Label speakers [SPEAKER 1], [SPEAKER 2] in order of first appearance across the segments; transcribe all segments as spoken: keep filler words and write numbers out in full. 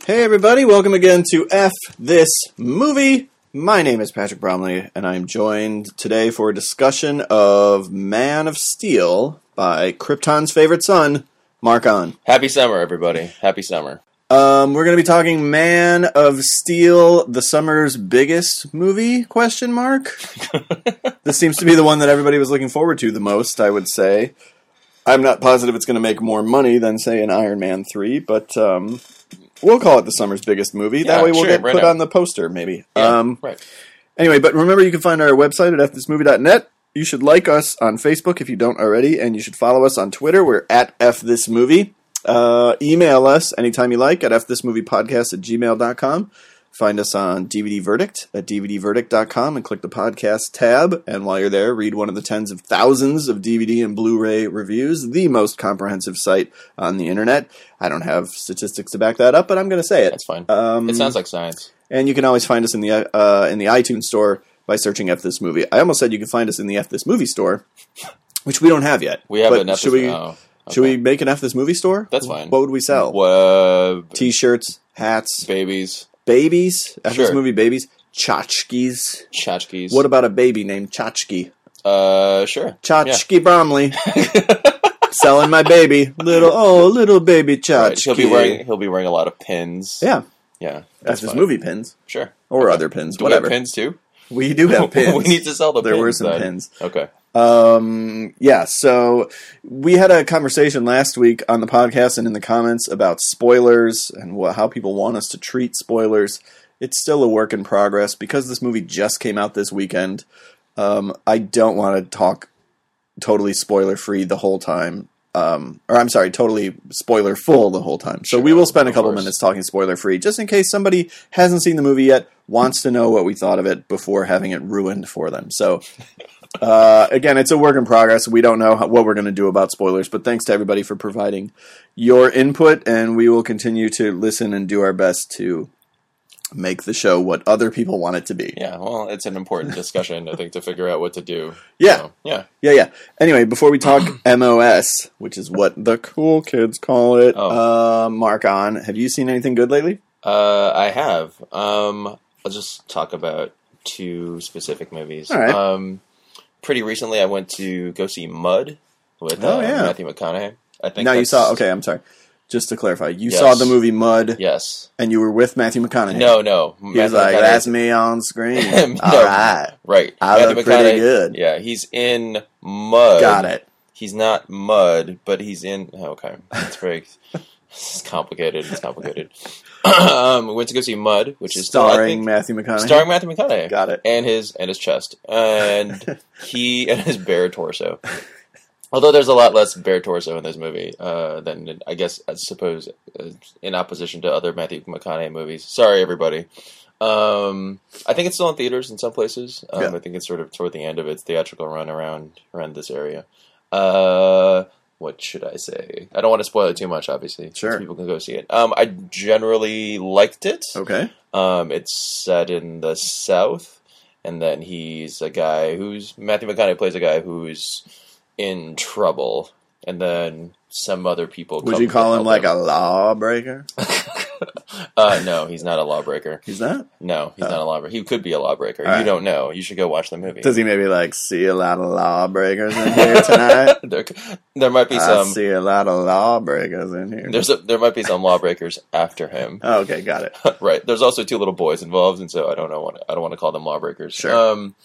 [SPEAKER 1] Hey everybody, welcome again to F This Movie. My name is Patrick Bromley, and I'm joined today for a discussion of Man of Steel by Krypton's favorite son, Mark On.
[SPEAKER 2] Happy summer, everybody. Happy summer.
[SPEAKER 1] Um, we're going to be talking Man of Steel, the summer's biggest movie, question mark? This seems to be the one that everybody was looking forward to the most, I would say. I'm not positive it's going to make more money than, say, an Iron Man three, but um, we'll call it the summer's biggest movie.
[SPEAKER 2] Yeah,
[SPEAKER 1] that way we'll
[SPEAKER 2] sure,
[SPEAKER 1] get
[SPEAKER 2] right
[SPEAKER 1] put
[SPEAKER 2] now.
[SPEAKER 1] on the poster, maybe.
[SPEAKER 2] Yeah,
[SPEAKER 1] um,
[SPEAKER 2] right.
[SPEAKER 1] Anyway, but remember you can find our website at f this movie dot net. You should like us on Facebook if you don't already, and you should follow us on Twitter. We're at fthismovie. Uh, email us anytime you like at fthismoviepodcast at gmail dot com. Find us on D V D Verdict at d v d verdict dot com and click the podcast tab. And while you're there, read one of the tens of thousands of D V D and Blu-ray reviews, the most comprehensive site on the internet. I don't have statistics to back that up, but I'm going to say it.
[SPEAKER 2] That's fine.
[SPEAKER 1] Um,
[SPEAKER 2] it sounds like science.
[SPEAKER 1] And you can always find us in the uh, in the iTunes store by searching F This Movie. I almost said you can find us in the F This Movie store, which we don't have yet.
[SPEAKER 2] We have
[SPEAKER 1] but
[SPEAKER 2] an F
[SPEAKER 1] should
[SPEAKER 2] This
[SPEAKER 1] we,
[SPEAKER 2] oh, okay.
[SPEAKER 1] Should we make an F This Movie store?
[SPEAKER 2] That's fine.
[SPEAKER 1] What would we sell?
[SPEAKER 2] Uh,
[SPEAKER 1] T-shirts, hats,
[SPEAKER 2] babies,
[SPEAKER 1] babies. F
[SPEAKER 2] Sure.
[SPEAKER 1] This Movie babies, tchotchkes.
[SPEAKER 2] tchotchkes.
[SPEAKER 1] What about a baby named Tchotchke?
[SPEAKER 2] Uh, sure.
[SPEAKER 1] Tchotchke Bromley. Selling my baby, little oh little baby Tchotchke.
[SPEAKER 2] Right, he'll be wearing he'll be wearing a lot of pins.
[SPEAKER 1] Yeah,
[SPEAKER 2] yeah.
[SPEAKER 1] F This
[SPEAKER 2] fine.
[SPEAKER 1] Movie pins.
[SPEAKER 2] Sure.
[SPEAKER 1] Or
[SPEAKER 2] okay.
[SPEAKER 1] other pins,
[SPEAKER 2] Do
[SPEAKER 1] whatever.
[SPEAKER 2] we have pins too?
[SPEAKER 1] We do have pins.
[SPEAKER 2] We need to sell the
[SPEAKER 1] there
[SPEAKER 2] pins.
[SPEAKER 1] were some
[SPEAKER 2] then.
[SPEAKER 1] pins.
[SPEAKER 2] Okay.
[SPEAKER 1] Um, yeah, so we had a conversation last week on the podcast and in the comments about spoilers and wh- how people want us to treat spoilers. It's still a work in progress. Because this movie just came out this weekend, um, I don't want to talk totally spoiler-free the whole time. Um, or I'm sorry, totally spoiler-full the whole time. So
[SPEAKER 2] Sure,
[SPEAKER 1] we will spend a
[SPEAKER 2] of
[SPEAKER 1] couple
[SPEAKER 2] course.
[SPEAKER 1] minutes talking spoiler-free, just in case somebody hasn't seen the movie yet, wants to know what we thought of it before having it ruined for them. So... Uh, again, it's a work in progress. We don't know how, what we're going to do about spoilers, but thanks to everybody for providing your input, and we will continue to listen and do our best to make the show what other people want it to be.
[SPEAKER 2] Yeah. Well, it's an important discussion, I think, to figure out what to do.
[SPEAKER 1] Yeah.
[SPEAKER 2] So, yeah.
[SPEAKER 1] Yeah, yeah. Anyway, before we talk M O S, which is what the cool kids call it,
[SPEAKER 2] Oh.
[SPEAKER 1] uh, Mark On, have you seen anything good lately?
[SPEAKER 2] Uh, I have. Um, I'll just talk about two specific movies.
[SPEAKER 1] All right.
[SPEAKER 2] Um, pretty recently, I went to go see Mud with
[SPEAKER 1] Oh,
[SPEAKER 2] uh,
[SPEAKER 1] yeah.
[SPEAKER 2] Matthew McConaughey. I think
[SPEAKER 1] Now you
[SPEAKER 2] that's-
[SPEAKER 1] saw, okay, I'm sorry. Just to clarify, you
[SPEAKER 2] Yes.
[SPEAKER 1] saw the movie Mud,
[SPEAKER 2] Yes.
[SPEAKER 1] and you were with Matthew McConaughey.
[SPEAKER 2] No, no.
[SPEAKER 1] He was like, that's me on screen.
[SPEAKER 2] No.
[SPEAKER 1] All right.
[SPEAKER 2] Right.
[SPEAKER 1] I
[SPEAKER 2] Matthew
[SPEAKER 1] look pretty
[SPEAKER 2] McConaughey-
[SPEAKER 1] good.
[SPEAKER 2] Yeah, he's in Mud.
[SPEAKER 1] Got it.
[SPEAKER 2] He's not Mud, but he's in... Oh, okay. It's very... It's complicated. It's complicated. um, we went to go see Mud, which is still, I
[SPEAKER 1] Starring
[SPEAKER 2] think,
[SPEAKER 1] Matthew McConaughey.
[SPEAKER 2] starring Matthew McConaughey.
[SPEAKER 1] Got it.
[SPEAKER 2] And his and his chest. And he and his bare torso. Although there's a lot less bare torso in this movie uh, than, I guess, I suppose, uh, in opposition to other Matthew McConaughey movies. Sorry, everybody. Um, I think it's still in theaters in some places. Um,
[SPEAKER 1] Yeah.
[SPEAKER 2] I think it's sort of toward the end of its theatrical run around around this area. Uh, what should I say? I don't want to spoil it too much, obviously.
[SPEAKER 1] Sure.
[SPEAKER 2] So people can go see it. Um, I generally liked it.
[SPEAKER 1] Okay.
[SPEAKER 2] Um, it's set in the South, and then he's a guy who's Matthew McConaughey plays a guy who's in trouble, and then some other people.
[SPEAKER 1] Would
[SPEAKER 2] come
[SPEAKER 1] you
[SPEAKER 2] to
[SPEAKER 1] call him
[SPEAKER 2] help
[SPEAKER 1] like a lawbreaker?
[SPEAKER 2] Uh, no, he's not a lawbreaker.
[SPEAKER 1] He's not?
[SPEAKER 2] No, he's
[SPEAKER 1] Oh.
[SPEAKER 2] not a lawbreaker. He could be a lawbreaker.
[SPEAKER 1] All
[SPEAKER 2] You
[SPEAKER 1] right.
[SPEAKER 2] don't know. You should go watch the movie.
[SPEAKER 1] Does he maybe like see a lot of lawbreakers in here tonight?
[SPEAKER 2] there, there might be
[SPEAKER 1] I
[SPEAKER 2] some.
[SPEAKER 1] see a lot of lawbreakers in here.
[SPEAKER 2] There's a, there might be some lawbreakers after him.
[SPEAKER 1] Oh, okay, got it.
[SPEAKER 2] Right. There's also two little boys involved, and so I don't know. What, I don't want to call them lawbreakers.
[SPEAKER 1] Sure.
[SPEAKER 2] Um,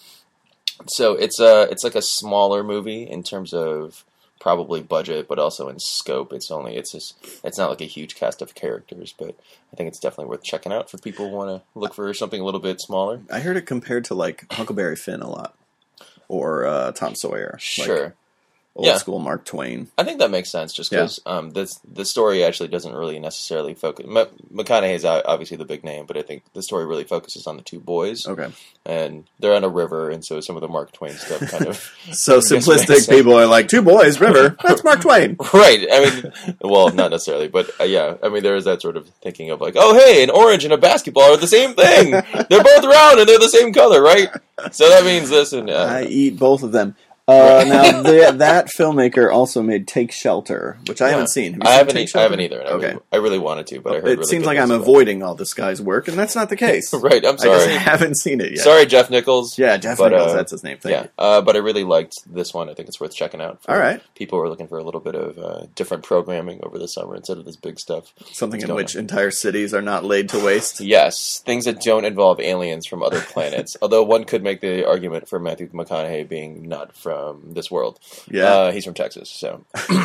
[SPEAKER 2] so it's a it's like a smaller movie in terms of probably budget, but also in scope. It's only it's just it's not like a huge cast of characters, but I think it's definitely worth checking out for people who want to look for something a little bit smaller.
[SPEAKER 1] I heard it compared to like Huckleberry Finn a lot, or uh, Tom Sawyer. Like
[SPEAKER 2] Sure.
[SPEAKER 1] old
[SPEAKER 2] Yeah.
[SPEAKER 1] school Mark Twain.
[SPEAKER 2] I think that makes sense, just because um, this the story actually doesn't really necessarily focus. M- McConaughey is obviously the big name, but I think the story really focuses on the two boys,
[SPEAKER 1] Okay.
[SPEAKER 2] and they're on a river, and so some of the Mark Twain stuff kind of
[SPEAKER 1] So
[SPEAKER 2] Yes, makes
[SPEAKER 1] simplistic
[SPEAKER 2] sense.
[SPEAKER 1] people are like, two boys, river, that's Mark Twain.
[SPEAKER 2] right. I mean, well, not necessarily, but uh, yeah. I mean, there is that sort of thinking of like, oh, hey, an orange and a basketball are the same thing. They're both round and they're the same color, right? So that means this, and uh,
[SPEAKER 1] I eat both of them. Uh, now the, that filmmaker also made Take Shelter, which I
[SPEAKER 2] Yeah.
[SPEAKER 1] haven't seen. Have you
[SPEAKER 2] I
[SPEAKER 1] seen
[SPEAKER 2] haven't.
[SPEAKER 1] Take
[SPEAKER 2] E- I
[SPEAKER 1] Shelter?
[SPEAKER 2] haven't either. And I,
[SPEAKER 1] Okay.
[SPEAKER 2] really, I really wanted to, but I heard
[SPEAKER 1] It
[SPEAKER 2] really
[SPEAKER 1] seems
[SPEAKER 2] good
[SPEAKER 1] like
[SPEAKER 2] things
[SPEAKER 1] I'm
[SPEAKER 2] about
[SPEAKER 1] avoiding all this guy's work, and that's not the case.
[SPEAKER 2] it. Right. I'm
[SPEAKER 1] I
[SPEAKER 2] sorry.
[SPEAKER 1] just haven't seen it yet.
[SPEAKER 2] Sorry, Jeff Nichols.
[SPEAKER 1] Yeah, Jeff
[SPEAKER 2] but,
[SPEAKER 1] Nichols,
[SPEAKER 2] uh,
[SPEAKER 1] that's his name. Thank
[SPEAKER 2] yeah,
[SPEAKER 1] you.
[SPEAKER 2] uh, but I really liked this one. I think it's worth checking out. For
[SPEAKER 1] All right.
[SPEAKER 2] People who are looking for a little bit of uh, different programming over the summer instead of this big stuff.
[SPEAKER 1] Something
[SPEAKER 2] What's
[SPEAKER 1] in
[SPEAKER 2] going
[SPEAKER 1] which
[SPEAKER 2] on?
[SPEAKER 1] entire cities are not laid to waste.
[SPEAKER 2] Yes, things that don't involve aliens from other planets. Although one could make the argument for Matthew McConaughey being not from this world.
[SPEAKER 1] Yeah.
[SPEAKER 2] Uh, he's from Texas, so.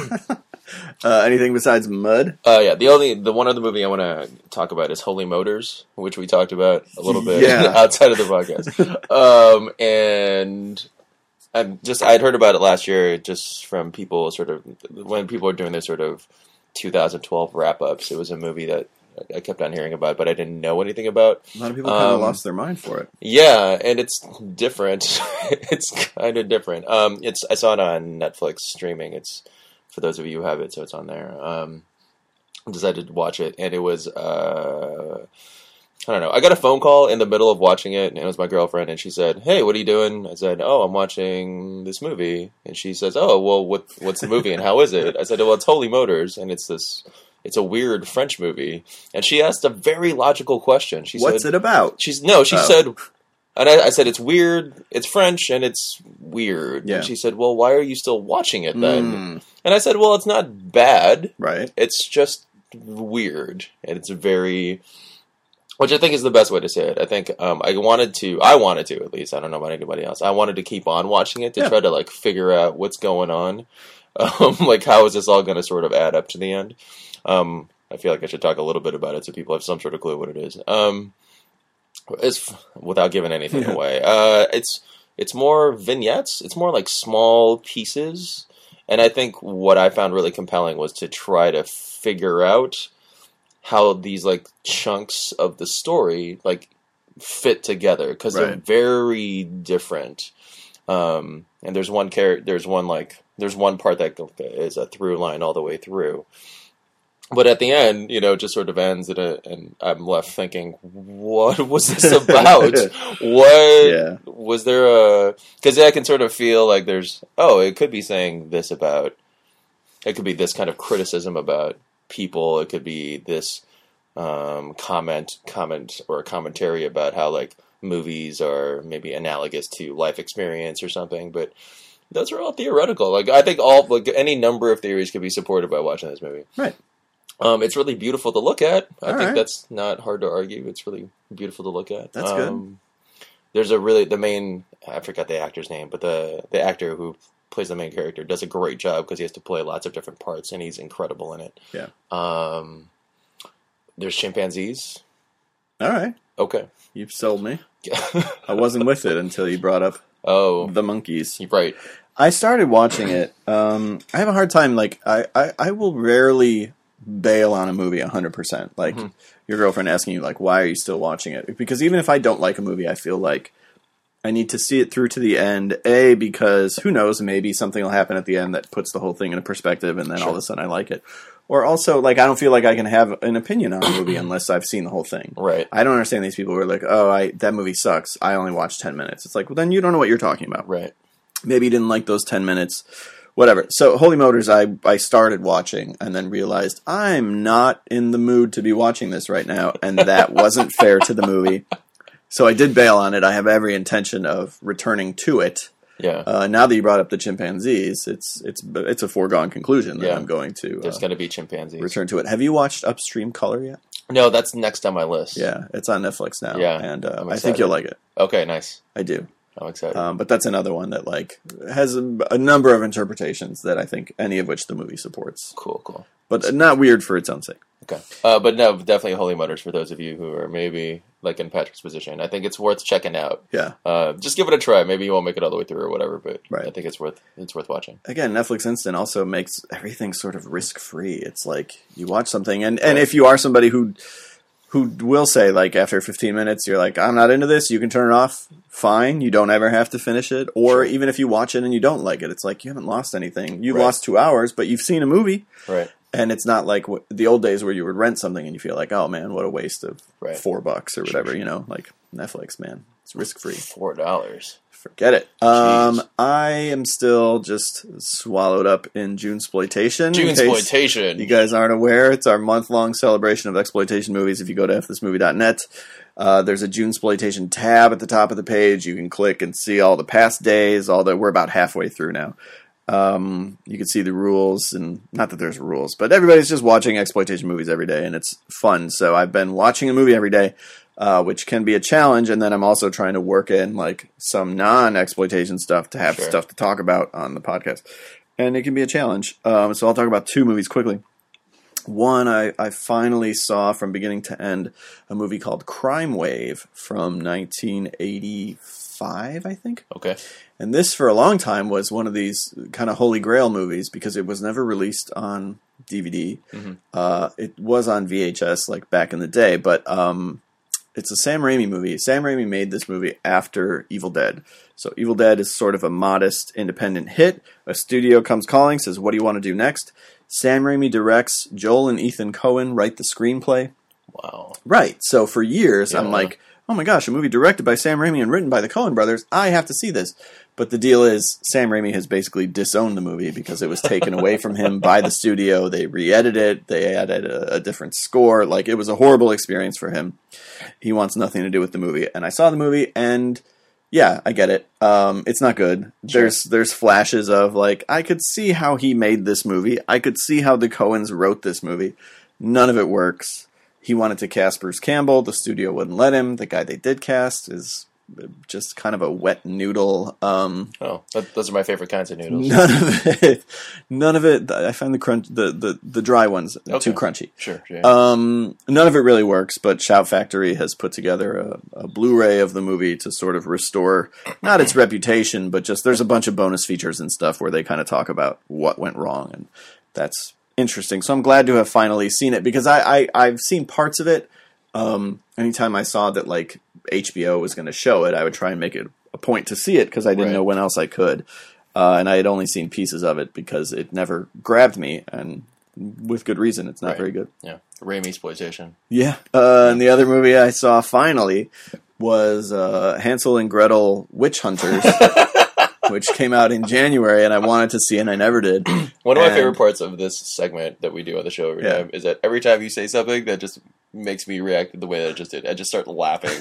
[SPEAKER 1] Uh, anything besides Mud?
[SPEAKER 2] Uh, yeah, the only the one other movie I want to talk about is Holy Motors, which we talked about a little bit
[SPEAKER 1] Yeah.
[SPEAKER 2] outside of the podcast. um, and I'm just I'd heard about it last year, just from people sort of when people were doing their sort of two thousand twelve wrap ups. It was a movie that I kept on hearing about, but I didn't know anything about.
[SPEAKER 1] A lot of people kind of
[SPEAKER 2] Um,
[SPEAKER 1] lost their mind for it.
[SPEAKER 2] Yeah, and it's different. It's kind of different. Um, it's I saw it on Netflix streaming. It's for those of you who have it, so it's on there. Um, I decided to watch it, and it was uh, I don't know. I got a phone call in the middle of watching it, and it was my girlfriend, and she said, "Hey, what are you doing?" I said, "Oh, I'm watching this movie," and she says, "Oh, well, what what's the movie and how is it?" I said, "Well, it's Holy Motors, and it's this." It's a weird French movie, and she asked a very logical question. She
[SPEAKER 1] What's
[SPEAKER 2] said,
[SPEAKER 1] it about?
[SPEAKER 2] She's no. She
[SPEAKER 1] Oh.
[SPEAKER 2] said, and I, I said it's weird. It's French and it's weird.
[SPEAKER 1] Yeah.
[SPEAKER 2] And she said, "Well, why are you still watching it then?"
[SPEAKER 1] Mm,
[SPEAKER 2] And I said, "Well, it's not bad.
[SPEAKER 1] right.
[SPEAKER 2] It's just weird, and it's very." Which I think is the best way to say it. I think um, I wanted to. I wanted to at least. I don't know about anybody else. I wanted to keep on watching it to
[SPEAKER 1] Yeah.
[SPEAKER 2] try to like figure out what's going on. Um, like how is this all going to sort of add up to the end? Um, I feel like I should talk a little bit about it so people have some sort of clue what it is. Um, it's without giving anything away. Uh, it's it's more vignettes. It's more like small pieces, and I think what I found really compelling was to try to figure out how these like chunks of the story like fit together because they're
[SPEAKER 1] Right.
[SPEAKER 2] very different. Um, and there's one character. There's one like there's one part that is a through line all the way through. But at the end, you know, it just sort of ends, and, a, and I'm left thinking, what was this about? What
[SPEAKER 1] Yeah.
[SPEAKER 2] was there a? Because I can sort of feel like there's, oh, it could be saying this about, it could be this kind of criticism about people. It could be this um, comment, comment or commentary about how like movies are maybe analogous to life experience or something. But those are all theoretical. Like I think all like any number of theories could be supported by watching this movie.
[SPEAKER 1] Right.
[SPEAKER 2] Um, it's really beautiful to look at. I
[SPEAKER 1] All
[SPEAKER 2] think
[SPEAKER 1] right.
[SPEAKER 2] that's not hard to argue. It's really beautiful to look at.
[SPEAKER 1] That's good.
[SPEAKER 2] um, There's a really the main. I forgot the actor's name, but the the actor who plays the main character does a great job because he has to play lots of different parts, and he's incredible in it.
[SPEAKER 1] Yeah.
[SPEAKER 2] Um, there's chimpanzees.
[SPEAKER 1] All right.
[SPEAKER 2] Okay.
[SPEAKER 1] You've sold me. I wasn't with it until you brought up
[SPEAKER 2] oh,
[SPEAKER 1] the monkeys.
[SPEAKER 2] you're right.
[SPEAKER 1] I started watching it. Um, I have a hard time. Like, I, I, I will rarely bail on a movie one hundred percent. Like,
[SPEAKER 2] Mm-hmm.
[SPEAKER 1] your girlfriend asking you, like, why are you still watching it? Because even if I don't like a movie, I feel like I need to see it through to the end. A, because who knows, maybe something will happen at the end that puts the whole thing in a perspective, and then all of a sudden I like it. Or also, like, I don't feel like I can have an opinion on a movie unless I've seen the whole thing.
[SPEAKER 2] Right.
[SPEAKER 1] I don't understand these people who are like, oh, I that movie sucks. I only watched ten minutes. It's like, well, then you don't know what you're talking about.
[SPEAKER 2] Right.
[SPEAKER 1] Maybe you didn't like those ten minutes. Whatever. So, Holy Motors, I, I started watching and then realized I'm not in the mood to be watching this right now, and that wasn't fair to the movie. So I did bail on it. I have every intention of returning to it.
[SPEAKER 2] Yeah.
[SPEAKER 1] Uh, now that you brought up the chimpanzees, it's it's it's a foregone conclusion that
[SPEAKER 2] Yeah.
[SPEAKER 1] I'm going to
[SPEAKER 2] There's
[SPEAKER 1] uh,
[SPEAKER 2] going to be chimpanzees.
[SPEAKER 1] return to it. Have you watched Upstream Color yet?
[SPEAKER 2] No, that's next on my list.
[SPEAKER 1] Yeah, it's on Netflix now.
[SPEAKER 2] Yeah,
[SPEAKER 1] and uh,
[SPEAKER 2] I'm
[SPEAKER 1] I think
[SPEAKER 2] excited.
[SPEAKER 1] you'll like it.
[SPEAKER 2] Okay, nice.
[SPEAKER 1] I do.
[SPEAKER 2] I'm excited.
[SPEAKER 1] Um, but that's another one that like has a, a number of interpretations that I think any of which the movie supports,
[SPEAKER 2] cool, cool.
[SPEAKER 1] but not weird for its own sake.
[SPEAKER 2] Okay. Uh, but no, definitely Holy Motors for those of you who are maybe like in Patrick's position. I think it's worth checking out.
[SPEAKER 1] Yeah.
[SPEAKER 2] Uh, just give it a try. Maybe you won't make it all the way through or whatever, but
[SPEAKER 1] Right.
[SPEAKER 2] I think it's worth it's worth watching.
[SPEAKER 1] Again, Netflix Instant also makes everything sort of risk free. It's like you watch something, and, and
[SPEAKER 2] Right.
[SPEAKER 1] if you are somebody who who will say like after fifteen minutes you're like I'm not into this, you can turn it off. Fine, you don't ever have to finish it. Or
[SPEAKER 2] Sure.
[SPEAKER 1] even if you watch it and you don't like it, it's like you haven't lost anything. You
[SPEAKER 2] Right.
[SPEAKER 1] lost two hours, but you've seen a movie.
[SPEAKER 2] Right.
[SPEAKER 1] And it's not like w- the old days where you would rent something and you feel like, oh man, what a waste of
[SPEAKER 2] Right.
[SPEAKER 1] four bucks or
[SPEAKER 2] Sure,
[SPEAKER 1] whatever,
[SPEAKER 2] sure.
[SPEAKER 1] you know, like Netflix, man. It's risk-free.
[SPEAKER 2] Four dollars.
[SPEAKER 1] Forget it. Um, I am still just swallowed up in Junesploitation.
[SPEAKER 2] Junesploitation.
[SPEAKER 1] You guys aren't aware, it's our month-long celebration of exploitation movies. If you go to f this movie dot net, uh, there's a Junesploitation tab at the top of the page. You can click and see all the past days. All the we're about halfway through now. Um, you can see the rules, and not that there's rules, but everybody's just watching exploitation movies every day, and it's fun. So I've been watching a movie every day. Uh, which can be a challenge, and then I'm also trying to work in like some non-exploitation stuff to have
[SPEAKER 2] Sure.
[SPEAKER 1] stuff to talk about on the podcast, and it can be a challenge. Um, so I'll talk about two movies quickly. One, I, I finally saw from beginning to end a movie called Crime Wave from nineteen eighty-five, I think.
[SPEAKER 2] Okay.
[SPEAKER 1] And this, for a long time, was one of these kind of holy grail movies because it was never released on D V D.
[SPEAKER 2] Mm-hmm.
[SPEAKER 1] Uh, it was on V H S like back in the day, but um, it's a Sam Raimi movie. Sam Raimi made this movie after Evil Dead. So Evil Dead is sort of a modest, independent hit. A studio comes calling, says, what do you want to do next? Sam Raimi directs. Joel and Ethan Coen write the screenplay.
[SPEAKER 2] Wow.
[SPEAKER 1] Right. So for years,
[SPEAKER 2] Yeah.
[SPEAKER 1] I'm like, oh my gosh, a movie directed by Sam Raimi and written by the Coen brothers. I have to see this. But the deal is, Sam Raimi has basically disowned the movie because it was taken away from him by the studio. They re-edited it. They added a, a different score. Like, it was a horrible experience for him. He wants nothing to do with the movie. And I saw the movie, and yeah, I get it. Um, it's not good.
[SPEAKER 2] Sure.
[SPEAKER 1] There's there's flashes of, like, I could see how he made this movie. I could see how the Coens wrote this movie. None of it works. He wanted to cast Bruce Campbell. The studio wouldn't let him. The guy they did cast is just kind of a wet noodle. Um,
[SPEAKER 2] Oh, that, those are my favorite kinds of noodles.
[SPEAKER 1] none of it. None of it. I find the crunch, the the, the dry ones
[SPEAKER 2] Okay.
[SPEAKER 1] too crunchy.
[SPEAKER 2] Sure. Yeah.
[SPEAKER 1] Um, none of it really works. But Shout Factory has put together a, a Blu-ray of the movie to sort of restore not its reputation, but just there's a bunch of bonus features and stuff where they kind of talk about what went wrong, and that's interesting. So I'm glad to have finally seen it because I, I I've seen parts of it. Um, anytime I saw that like H B O was going to show it, I would try and make it a point to see it because I didn't
[SPEAKER 2] Right.
[SPEAKER 1] know when else I could. Uh, and I had only seen pieces of it because it never grabbed me, and with good reason. It's not
[SPEAKER 2] Right.
[SPEAKER 1] very good.
[SPEAKER 2] yeah. Raimi exploitation.
[SPEAKER 1] Yeah. Uh, and the other movie I saw finally was uh, Hansel and Gretel Witch Hunters, which came out in January, and I wanted to see it, and I never did.
[SPEAKER 2] One of my
[SPEAKER 1] And-
[SPEAKER 2] favorite parts of this segment that we do on the show every
[SPEAKER 1] Yeah.
[SPEAKER 2] time is that every time you say something that just makes me react the way that it just did, I just start laughing.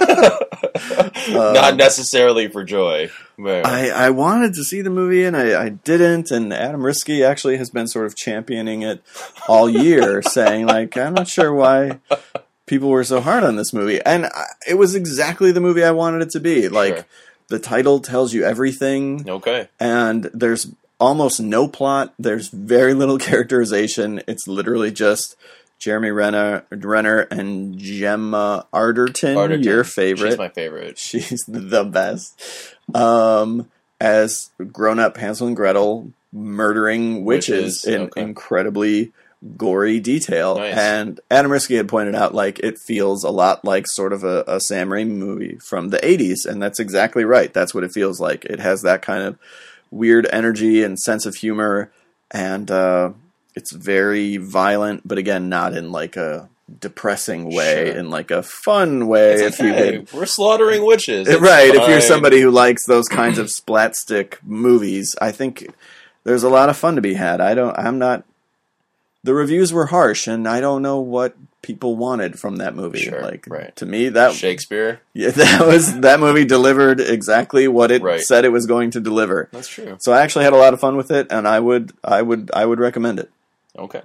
[SPEAKER 2] Not necessarily for joy. But
[SPEAKER 1] I, I wanted to see the movie, and I, I didn't, and Adam Risky actually has been sort of championing it all year, saying, like, I'm not sure why people were so hard on this movie. And I, it was exactly the movie I wanted it to be. Like,
[SPEAKER 2] Sure.
[SPEAKER 1] the title tells you everything,
[SPEAKER 2] Okay.
[SPEAKER 1] and there's almost no plot. There's very little characterization. It's literally just Jeremy Renner, Renner and Gemma Arterton,
[SPEAKER 2] Arterton.
[SPEAKER 1] your favorite.
[SPEAKER 2] She's my favorite.
[SPEAKER 1] She's the best. Um, as grown-up Hansel and Gretel murdering witches,
[SPEAKER 2] Witches,
[SPEAKER 1] in
[SPEAKER 2] okay.
[SPEAKER 1] incredibly gory detail.
[SPEAKER 2] Nice.
[SPEAKER 1] And Adam Risky had pointed out, like, it feels a lot like sort of a, a Sam Raimi movie from the eighties, and that's exactly right. That's what it feels like. It has that kind of weird energy and sense of humor, and uh, it's very violent, but again, not in like a depressing way,
[SPEAKER 2] Sure.
[SPEAKER 1] in like a fun way.
[SPEAKER 2] It's
[SPEAKER 1] if
[SPEAKER 2] like,
[SPEAKER 1] you
[SPEAKER 2] hey,
[SPEAKER 1] would,
[SPEAKER 2] we're slaughtering witches.
[SPEAKER 1] Eh,
[SPEAKER 2] It's
[SPEAKER 1] right? If you're
[SPEAKER 2] fine.
[SPEAKER 1] somebody who likes those kinds of splatstick movies, I think there's a lot of fun to be had. I don't. I'm not. The reviews were harsh, and I don't know what people wanted from that movie.
[SPEAKER 2] Sure,
[SPEAKER 1] like
[SPEAKER 2] right.
[SPEAKER 1] to me, that
[SPEAKER 2] Shakespeare.
[SPEAKER 1] yeah, that was that movie delivered exactly what it
[SPEAKER 2] Right.
[SPEAKER 1] said it was going to deliver.
[SPEAKER 2] That's true.
[SPEAKER 1] So I actually had a lot of fun with it, and I would, I would, I would recommend it.
[SPEAKER 2] Okay.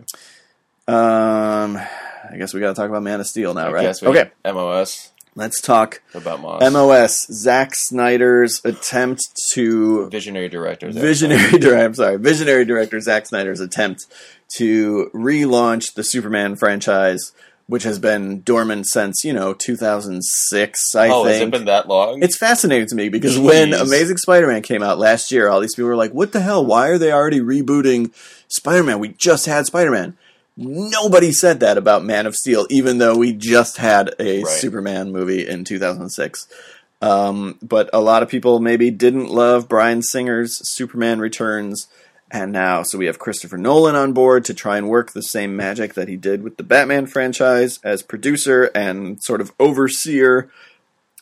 [SPEAKER 1] Um, I guess we got to talk about Man of Steel now,
[SPEAKER 2] I
[SPEAKER 1] right?
[SPEAKER 2] guess we
[SPEAKER 1] Okay,
[SPEAKER 2] M O S
[SPEAKER 1] let's talk
[SPEAKER 2] about Moss.
[SPEAKER 1] M O S. Zack Snyder's attempt to
[SPEAKER 2] Visionary director. Zack
[SPEAKER 1] visionary director. I'm sorry, visionary director Zack Snyder's attempt to relaunch the Superman franchise, which has been dormant since you know two thousand six. I
[SPEAKER 2] Oh, has
[SPEAKER 1] think
[SPEAKER 2] it been that long?
[SPEAKER 1] it's fascinating to me because when
[SPEAKER 2] Jeez.
[SPEAKER 1] Amazing Spider-Man came out last year, all these people were like, "What the hell? Why are they already rebooting Spider-Man? We just had Spider-Man." Nobody said that about Man of Steel, even though we just had a
[SPEAKER 2] Right.
[SPEAKER 1] Superman movie in two thousand six. Um, but a lot of people maybe didn't love Bryan Singer's Superman Returns, and now so we have Christopher Nolan on board to try and work the same magic that he did with the Batman franchise as producer and sort of overseer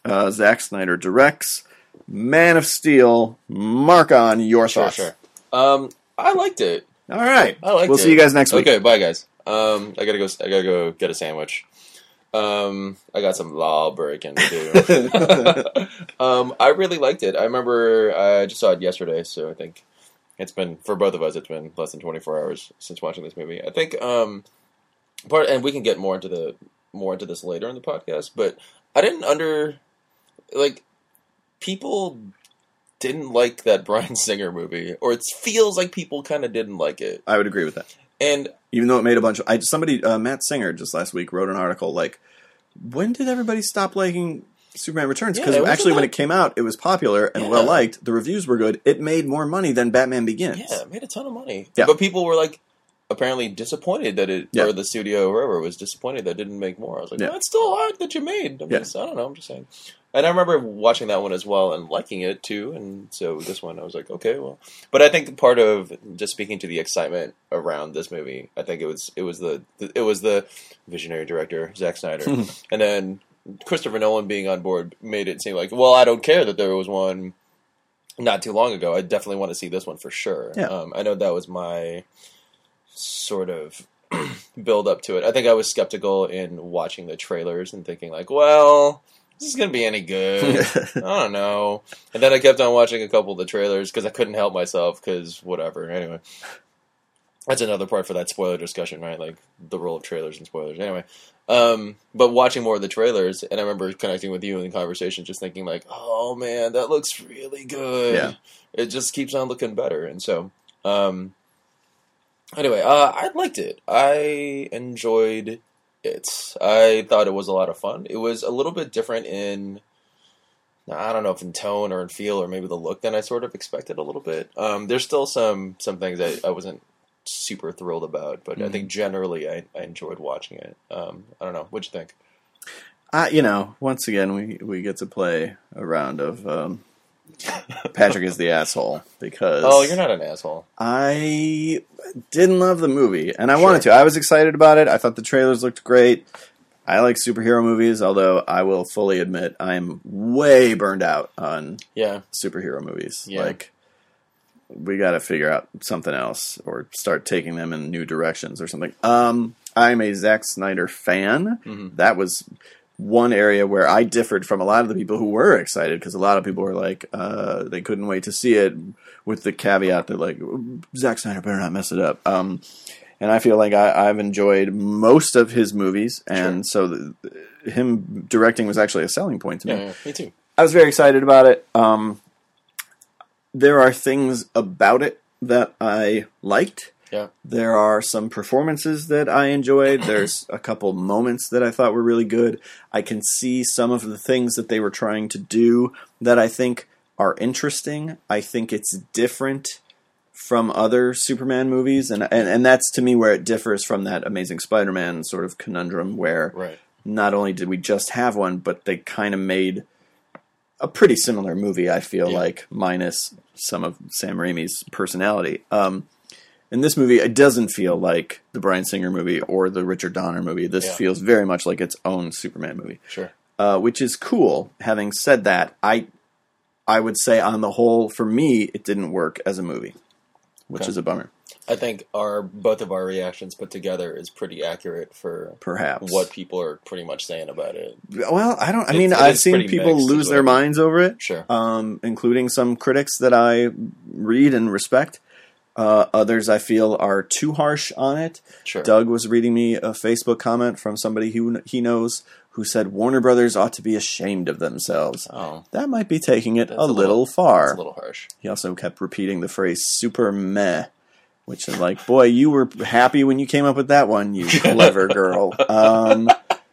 [SPEAKER 1] Uh, Zack Snyder directs. Man of Steel. Mark on your
[SPEAKER 2] Sure,
[SPEAKER 1] thoughts.
[SPEAKER 2] sure. Um, I liked it.
[SPEAKER 1] All right.
[SPEAKER 2] I liked
[SPEAKER 1] we'll
[SPEAKER 2] it.
[SPEAKER 1] see you guys next week.
[SPEAKER 2] Okay, bye guys. Um, I gotta go. I gotta go get a sandwich. Um, I got some law breaking to do. um, I really liked it. I remember I just saw it yesterday, so I think it's been for both of us. It's been less than twenty-four hours since watching this movie. I think um, part, and we can get more into the more into this later in the podcast. But I didn't under like people didn't like that Bryan Singer movie, or it feels like people kind of didn't like it.
[SPEAKER 1] I would agree with that.
[SPEAKER 2] And
[SPEAKER 1] even though it made a bunch of... I, somebody, uh, Matt Singer, just last week wrote an article like, when did everybody stop liking Superman Returns? Because
[SPEAKER 2] Yeah,
[SPEAKER 1] actually
[SPEAKER 2] that...
[SPEAKER 1] when it came out, it was popular and
[SPEAKER 2] yeah.
[SPEAKER 1] well-liked. The reviews were good. It made more money than Batman Begins.
[SPEAKER 2] Yeah, it made a ton of money.
[SPEAKER 1] Yeah.
[SPEAKER 2] But people were like, apparently disappointed that it,
[SPEAKER 1] yeah.
[SPEAKER 2] or the studio or whoever was disappointed that it didn't make more. I was like,
[SPEAKER 1] yeah.
[SPEAKER 2] no, it's still a lot that you made. I'm
[SPEAKER 1] yeah.
[SPEAKER 2] just, I don't know, I'm just saying. And I remember watching that one as well and liking it too. And so this one, I was like, okay, well. But I think part of just speaking to the excitement around this movie, I think it was it was the it was the visionary director Zack Snyder, and then Christopher Nolan being on board made it seem like, well, I don't care that there was one not too long ago. I definitely want to see this one for sure.
[SPEAKER 1] Yeah.
[SPEAKER 2] Um, I know that was my sort of build up to it. I think I was skeptical in watching the trailers and thinking like, well, is this going to be any good? I don't know. And then I kept on watching a couple of the trailers because I couldn't help myself because whatever. Anyway, that's another part for that spoiler discussion, right? Like the role of trailers and spoilers. Anyway, um, but watching more of the trailers, and I remember connecting with you in the conversation, just thinking like, oh man, that looks really good.
[SPEAKER 1] Yeah.
[SPEAKER 2] It just keeps on looking better. And so, um, anyway, uh, I liked it. I enjoyed it. I thought it was a lot of fun. It was a little bit different in, I don't know if in tone or in feel or maybe the look than I sort of expected a little bit. Um, there's still some some things I, I wasn't super thrilled about, but mm-hmm. I think generally I, I enjoyed watching it. Um, I don't know. What'd you think?
[SPEAKER 1] Uh, you know, once again, we, we get to play a round of um, Patrick is the asshole because...
[SPEAKER 2] Oh, you're not an asshole.
[SPEAKER 1] I didn't love the movie, and I
[SPEAKER 2] Sure.
[SPEAKER 1] wanted to. I was excited about it. I thought the trailers looked great. I like superhero movies, although I will fully admit I'm way burned out on
[SPEAKER 2] yeah.
[SPEAKER 1] superhero movies.
[SPEAKER 2] Yeah.
[SPEAKER 1] Like, we got to figure out something else or start taking them in new directions or something. Um, I'm a Zack Snyder fan.
[SPEAKER 2] Mm-hmm.
[SPEAKER 1] That was one area where I differed from a lot of the people who were excited, because a lot of people were like, uh, they couldn't wait to see it, with the caveat that, like, Zack Snyder better not mess it up. Um, and I feel like I, I've enjoyed most of his movies, and sure. so the, him directing was actually a selling point to me.
[SPEAKER 2] Yeah, yeah, me too.
[SPEAKER 1] I was very excited about it. Um, there are things about it that I liked.
[SPEAKER 2] Yeah.
[SPEAKER 1] There are some performances that I enjoyed. There's a couple moments that I thought were really good. I can see some of the things that they were trying to do that I think are interesting. I think it's different from other Superman movies, and and, and that's to me where it differs from that Amazing Spider-Man sort of conundrum where
[SPEAKER 2] right.
[SPEAKER 1] not only did we just have one, but they kind of made a pretty similar movie, I feel
[SPEAKER 2] yeah.
[SPEAKER 1] like, minus some of Sam Raimi's personality. Um, in this movie, it doesn't feel like the Bryan Singer movie or the Richard Donner movie. This
[SPEAKER 2] yeah.
[SPEAKER 1] feels very much like its own Superman movie.
[SPEAKER 2] Sure.
[SPEAKER 1] Uh, which is cool. Having said that, I I would say on the whole, for me, it didn't work as a movie, which
[SPEAKER 2] okay.
[SPEAKER 1] is a bummer.
[SPEAKER 2] I think our both of our reactions put together is pretty accurate for
[SPEAKER 1] perhaps
[SPEAKER 2] what people are pretty much saying about it.
[SPEAKER 1] Well, I don't. I
[SPEAKER 2] it,
[SPEAKER 1] mean,
[SPEAKER 2] it
[SPEAKER 1] I've seen people lose their minds over it.
[SPEAKER 2] Sure,
[SPEAKER 1] um, including some critics that I read and respect. Uh, others I feel are too harsh on it.
[SPEAKER 2] Sure.
[SPEAKER 1] Doug was reading me a Facebook comment from somebody who he knows who said Warner Brothers ought to be ashamed of themselves.
[SPEAKER 2] Oh,
[SPEAKER 1] that might be taking it a,
[SPEAKER 2] a little,
[SPEAKER 1] little far.
[SPEAKER 2] That's a little harsh.
[SPEAKER 1] He also kept repeating the phrase "super meh," which is like, boy, you were happy when you came up with that one, you clever girl. Um,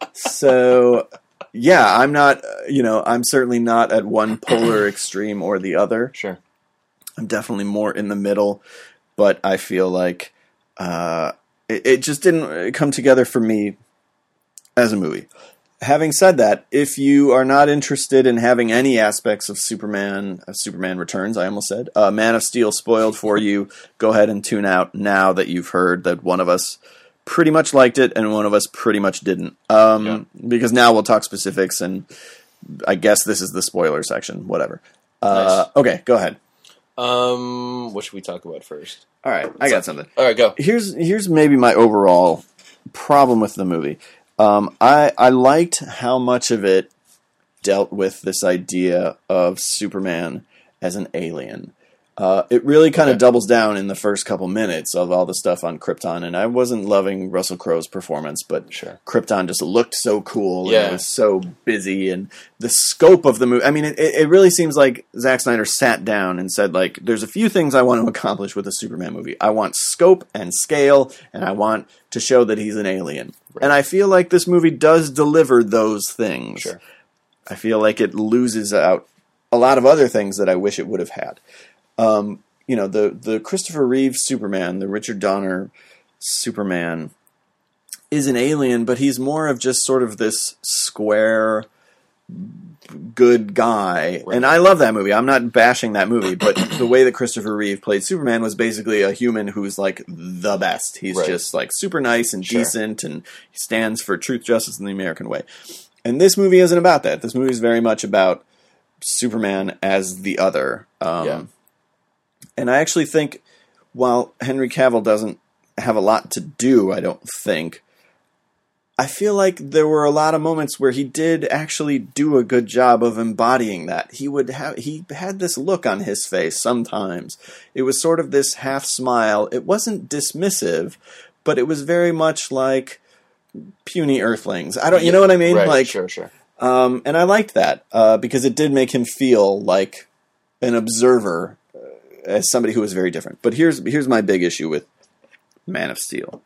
[SPEAKER 1] so, yeah, I'm not, you know, I'm certainly not at one polar extreme or the other.
[SPEAKER 2] Sure.
[SPEAKER 1] I'm definitely more in the middle, but I feel like uh, it, it just didn't come together for me as a movie. Having said that, if you are not interested in having any aspects of Superman, uh, Superman Returns, I almost said, uh, Man of Steel spoiled for you, go ahead and tune out now that you've heard that one of us pretty much liked it and one of us pretty much didn't. Um,
[SPEAKER 2] yeah.
[SPEAKER 1] Because now we'll talk specifics, and I guess this is the spoiler section. Whatever. Uh, nice. Okay, go ahead.
[SPEAKER 2] Um, what should we talk about first?
[SPEAKER 1] All right, I got something.
[SPEAKER 2] All right, go.
[SPEAKER 1] Here's here's maybe my overall problem with the movie. Um, I I liked how much of it dealt with this idea of Superman as an alien. Uh, it really kind of okay. doubles down in the first couple minutes of all the stuff on Krypton, and I wasn't loving Russell Crowe's performance, but
[SPEAKER 2] sure.
[SPEAKER 1] Krypton just looked so cool,
[SPEAKER 2] yeah.
[SPEAKER 1] and it was so busy, and the scope of the movie, I mean, it, it really seems like Zack Snyder sat down and said, like, there's a few things I want to accomplish with a Superman movie. I want scope and scale, and I want to show that he's an alien. Right. And I feel like this movie does deliver those things.
[SPEAKER 2] Sure.
[SPEAKER 1] I feel like it loses out a lot of other things that I wish it would have had. Um, you know, the, the Christopher Reeve Superman, the Richard Donner Superman, is an alien, but he's more of just sort of this square, good guy. Right. And I love that movie. I'm not bashing that movie, but the way that Christopher Reeve played Superman was basically a human who's like the best. He's right. just like super nice and sure. decent, and he stands for truth, justice, and the American way. And this movie isn't about that. This movie is very much about Superman as the other. Um, yeah. And I actually think, while Henry Cavill doesn't have a lot to do, I don't think, I feel like there were a lot of moments where he did actually do a good job of embodying that. He would have, he had this look on his face sometimes. It was sort of this half smile. It wasn't dismissive, but it was very much like puny earthlings. I don't, you know what I mean?
[SPEAKER 2] Right,
[SPEAKER 1] like,
[SPEAKER 2] sure, sure.
[SPEAKER 1] Um, and I liked that uh, because it did make him feel like an observer, uh, as somebody who was very different. But here's here's my big issue with Man of Steel.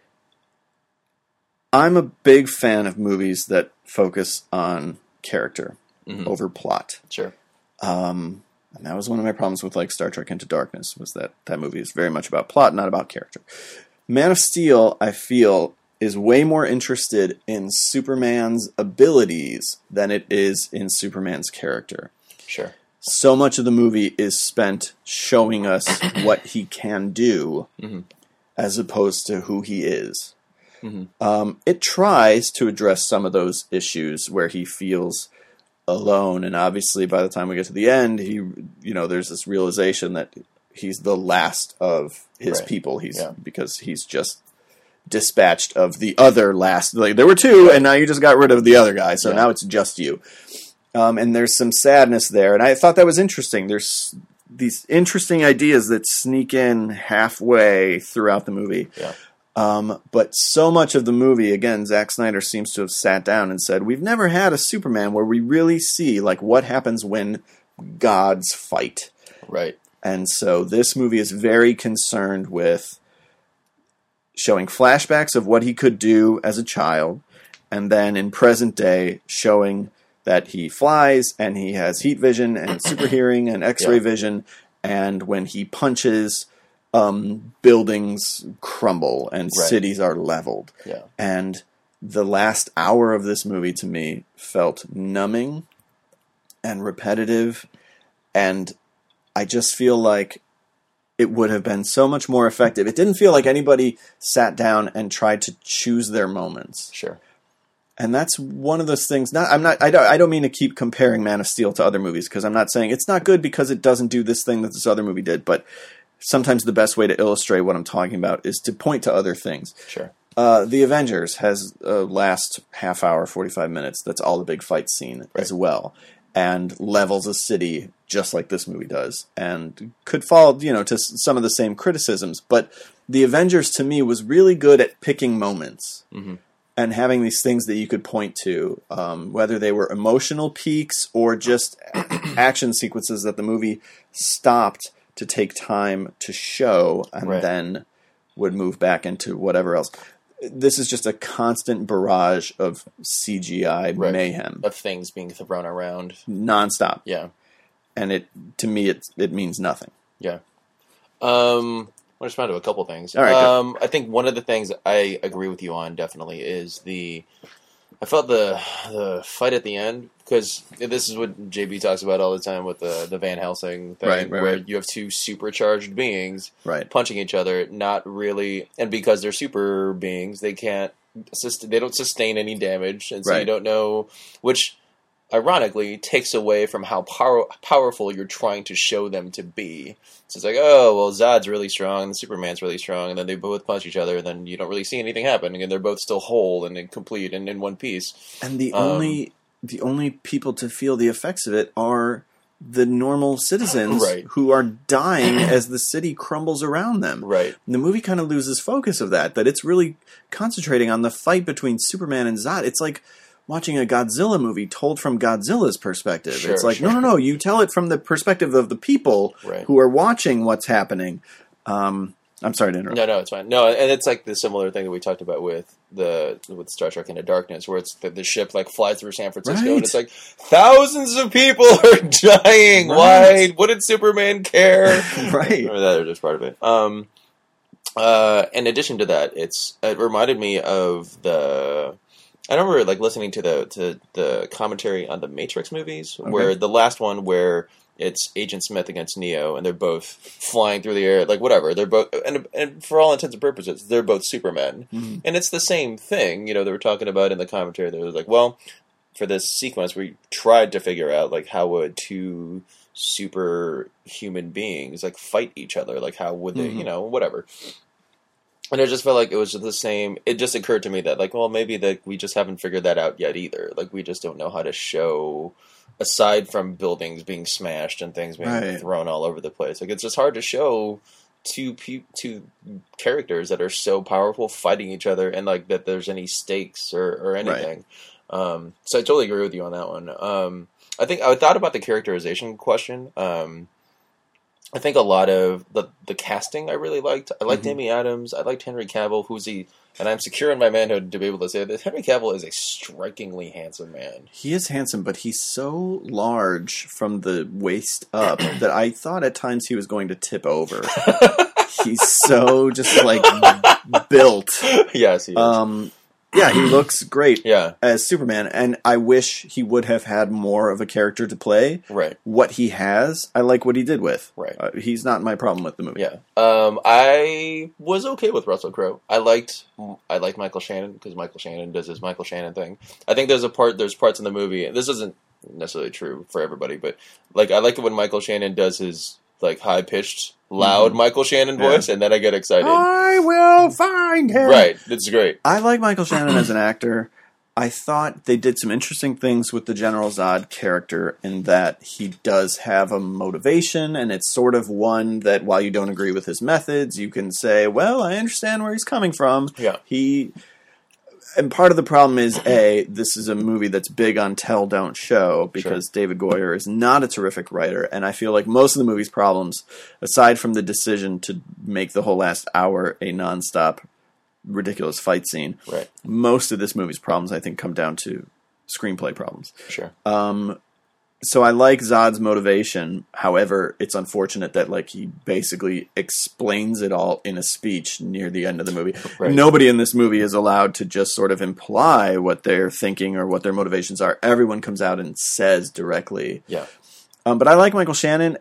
[SPEAKER 1] I'm a big fan of movies that focus on character mm-hmm. over plot.
[SPEAKER 2] Sure.
[SPEAKER 1] Um, and that was one of my problems with like Star Trek Into Darkness, was that that movie is very much about plot, not about character. Man of Steel, I feel, is way more interested in Superman's abilities than it is in Superman's character.
[SPEAKER 2] Sure.
[SPEAKER 1] So much of the movie is spent showing us what he can do mm-hmm. as opposed to who he is. Mm-hmm. Um, it tries to address some of those issues where he feels alone, and obviously by the time we get to the end, he, you know, there's this realization that he's the last of his right. people. He's yeah. because he's just dispatched of the other last. Like, there were two, and now you just got rid of the other guy, so yeah. now it's just you. Um, and there's some sadness there, and I thought that was interesting. There's these interesting ideas that sneak in halfway throughout the movie.
[SPEAKER 2] Yeah.
[SPEAKER 1] Um, but so much of the movie, again, Zack Snyder seems to have sat down and said, we've never had a Superman where we really see like what happens when gods fight.
[SPEAKER 2] Right.
[SPEAKER 1] And so this movie is very concerned with showing flashbacks of what he could do as a child, and then in present day showing that he flies and he has heat vision and super hearing and X-ray yeah. vision, and when he punches, um, buildings crumble and right. cities are leveled.
[SPEAKER 2] Yeah.
[SPEAKER 1] And the last hour of this movie to me felt numbing and repetitive, and I just feel like it would have been so much more effective. It didn't feel like anybody sat down and tried to choose their moments.
[SPEAKER 2] Sure.
[SPEAKER 1] And that's one of those things. Not, I'm not. I don't. I don't mean to keep comparing Man of Steel to other movies, because I'm not saying it's not good because it doesn't do this thing that this other movie did. But sometimes the best way to illustrate what I'm talking about is to point to other things.
[SPEAKER 2] Sure.
[SPEAKER 1] Uh, the Avengers has a last half hour, forty-five minutes. That's all the big fight scene right. as well, and levels a city just like this movie does, and could fall, you know, to some of the same criticisms. But the Avengers, to me, was really good at picking moments. Mm-hmm. And having these things that you could point to, um, whether they were emotional peaks or just action sequences that the movie stopped to take time to show and right. then would move back into whatever else. This is just a constant barrage of C G I right. mayhem.
[SPEAKER 2] Of things being thrown around.
[SPEAKER 1] Nonstop.
[SPEAKER 2] Yeah.
[SPEAKER 1] And it to me, it, it means nothing.
[SPEAKER 2] Yeah. Um... I'll respond to a couple things.
[SPEAKER 1] All right,
[SPEAKER 2] um, I think one of the things I agree with you on definitely is the. I felt the the fight at the end, because this is what J B talks about all the time with the the Van Helsing thing,
[SPEAKER 1] right, right,
[SPEAKER 2] where
[SPEAKER 1] right.
[SPEAKER 2] you have two supercharged beings
[SPEAKER 1] right.
[SPEAKER 2] punching each other, not really, and because they're super beings, they can't assist, they don't sustain any damage, and so
[SPEAKER 1] right.
[SPEAKER 2] you don't know which. ironically, takes away from how power- powerful you're trying to show them to be. So it's like, oh, well, Zod's really strong, and Superman's really strong, and then they both punch each other, and then you don't really see anything happen, and they're both still whole and complete and in one piece.
[SPEAKER 1] And the
[SPEAKER 2] Um,
[SPEAKER 1] only the only people to feel the effects of it are the normal citizens
[SPEAKER 2] Right.
[SPEAKER 1] who are dying as the city crumbles around them.
[SPEAKER 2] Right.
[SPEAKER 1] And the movie kind of loses focus of that, that it's really concentrating on the fight between Superman and Zod. It's like watching a Godzilla movie told from Godzilla's perspective.
[SPEAKER 2] Sure,
[SPEAKER 1] it's like,
[SPEAKER 2] sure.
[SPEAKER 1] no, no, no, you tell it from the perspective of the people
[SPEAKER 2] Right.
[SPEAKER 1] who are watching what's happening. Um, I'm sorry to interrupt.
[SPEAKER 2] No, no, it's fine. No, and it's like the similar thing that we talked about with the with Star Trek Into Darkness, where it's the, the ship like flies through San Francisco,
[SPEAKER 1] Right.
[SPEAKER 2] and it's like thousands of people are dying.
[SPEAKER 1] Right.
[SPEAKER 2] Why? What did Superman care?
[SPEAKER 1] Right.
[SPEAKER 2] Or that, or just part of it. Um, uh, in addition to that, it's it reminded me of the. I remember like listening to the to the commentary on the Matrix movies,
[SPEAKER 1] Okay.
[SPEAKER 2] where the last one where it's Agent Smith against Neo, and they're both flying through the air, like whatever. They're both, and, and for all intents and purposes, they're both Supermen,
[SPEAKER 1] Mhm.
[SPEAKER 2] and it's the same thing. You know, they were talking about in the commentary. They were like, well, for this sequence, we tried to figure out like how would two superhuman beings like fight each other, like how would they,
[SPEAKER 1] Mhm.
[SPEAKER 2] you know, whatever. And it just felt like it was just the same. It just occurred to me that, like, well, maybe that we just haven't figured that out yet either. Like, we just don't know how to show, aside from buildings being smashed and things being
[SPEAKER 1] Right.
[SPEAKER 2] thrown all over the place. Like, it's just hard to show two pe- two characters that are so powerful fighting each other, and like that there's any stakes or or anything. Um, so I totally agree with you on that one. Um, I think I thought about the characterization question. Um, I think a lot of the the casting I really liked. I liked
[SPEAKER 1] Mhm.
[SPEAKER 2] Amy Adams. I liked Henry Cavill, who's he, and I'm secure in my manhood to be able to say that Henry Cavill is a strikingly handsome man.
[SPEAKER 1] He is handsome, but he's so large from the waist up that I thought at times he was going to tip over. He's so just like built.
[SPEAKER 2] Yes, he is.
[SPEAKER 1] Um, yeah, he looks great
[SPEAKER 2] yeah,
[SPEAKER 1] as Superman, and I wish he would have had more of a character to play.
[SPEAKER 2] right,
[SPEAKER 1] What he has, I like what he did with.
[SPEAKER 2] right.
[SPEAKER 1] Uh, he's not my problem with the movie.
[SPEAKER 2] Yeah, um, I was okay with Russell Crowe. I liked, I liked Michael Shannon because Michael Shannon does his Michael Shannon thing. I think there's a part, there's parts in the movie, and this isn't necessarily true for everybody, but like I like it when Michael Shannon does his like high pitched, loud
[SPEAKER 1] Mhm.
[SPEAKER 2] Michael Shannon
[SPEAKER 1] Yeah.
[SPEAKER 2] voice, and then I get excited.
[SPEAKER 1] I will find him.
[SPEAKER 2] Right, it's great.
[SPEAKER 1] I like Michael Shannon as an actor. I thought they did some interesting things with the General Zod character in that he does have a motivation, and it's sort of one that while you don't agree with his methods, you can say, well, I understand where he's coming from.
[SPEAKER 2] Yeah.
[SPEAKER 1] He and part of the problem is, A, this is a movie that's big on tell, don't show, because David Goyer is not a terrific writer, and I feel like most of the movie's problems, aside from the decision to make the whole last hour a nonstop ridiculous fight scene,
[SPEAKER 2] Right,
[SPEAKER 1] most of this movie's problems, I think, come down to screenplay problems.
[SPEAKER 2] sure.
[SPEAKER 1] Um, so I like Zod's motivation. However, it's unfortunate that like he basically explains it all in a speech near the end of the movie.
[SPEAKER 2] Right.
[SPEAKER 1] Nobody in this movie is allowed to just sort of imply what they're thinking or what their motivations are. Everyone comes out and says directly.
[SPEAKER 2] Yeah,
[SPEAKER 1] Um, but I like Michael Shannon.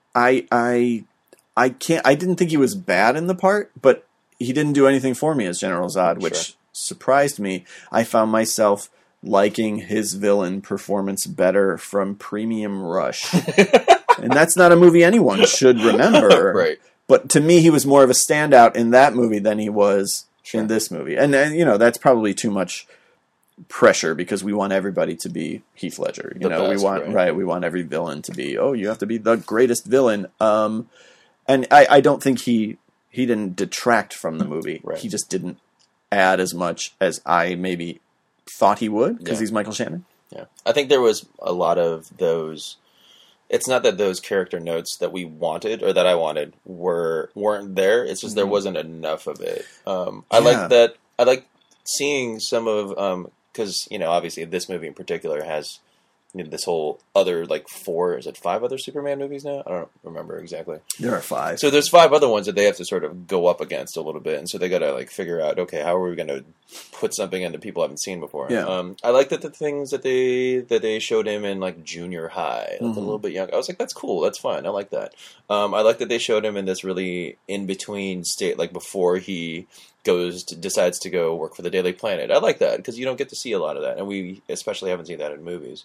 [SPEAKER 1] I I I can't. I didn't think he was bad in the part, but he didn't do anything for me as General Zod, which
[SPEAKER 2] Sure.
[SPEAKER 1] surprised me. I found myself liking his villain performance better from Premium Rush. And that's not a movie anyone should remember.
[SPEAKER 2] right.
[SPEAKER 1] But to me, he was more of a standout in that movie than he was
[SPEAKER 2] Sure.
[SPEAKER 1] in this movie. And, and, you know, that's probably too much pressure because we want everybody to be Heath Ledger. You
[SPEAKER 2] The
[SPEAKER 1] know,
[SPEAKER 2] best,
[SPEAKER 1] we want,
[SPEAKER 2] right.
[SPEAKER 1] right, we want every villain to be, oh, you have to be the greatest villain. Um, and I, I don't think he, he didn't detract from the movie.
[SPEAKER 2] Right.
[SPEAKER 1] He just didn't add as much as I maybe thought he would because
[SPEAKER 2] Yeah.
[SPEAKER 1] he's Michael Shannon.
[SPEAKER 2] Yeah, I think there was a lot of those. It's not that those character notes that we wanted or that I wanted were weren't there. It's just there
[SPEAKER 1] Mhm.
[SPEAKER 2] wasn't enough of it. Um, I
[SPEAKER 1] Yeah.
[SPEAKER 2] like that. I like seeing some of because you know obviously this movie in particular has you know, this whole other like four is it five other Superman movies now? I don't remember exactly.
[SPEAKER 1] There are five.
[SPEAKER 2] So there's five other ones that they have to sort of go up against a little bit, and so they got to like figure out, okay, how are we going to put something in that people haven't seen before?
[SPEAKER 1] Yeah.
[SPEAKER 2] Um, I like that the things that they that they showed him in like junior high, like
[SPEAKER 1] Mhm.
[SPEAKER 2] a little bit young. I was like, that's cool, that's fine, I like that. Um, I like that they showed him in this really in between state, like before he goes to, decides to go work for the Daily Planet. I like that because you don't get to see a lot of that, and we especially haven't seen that in movies.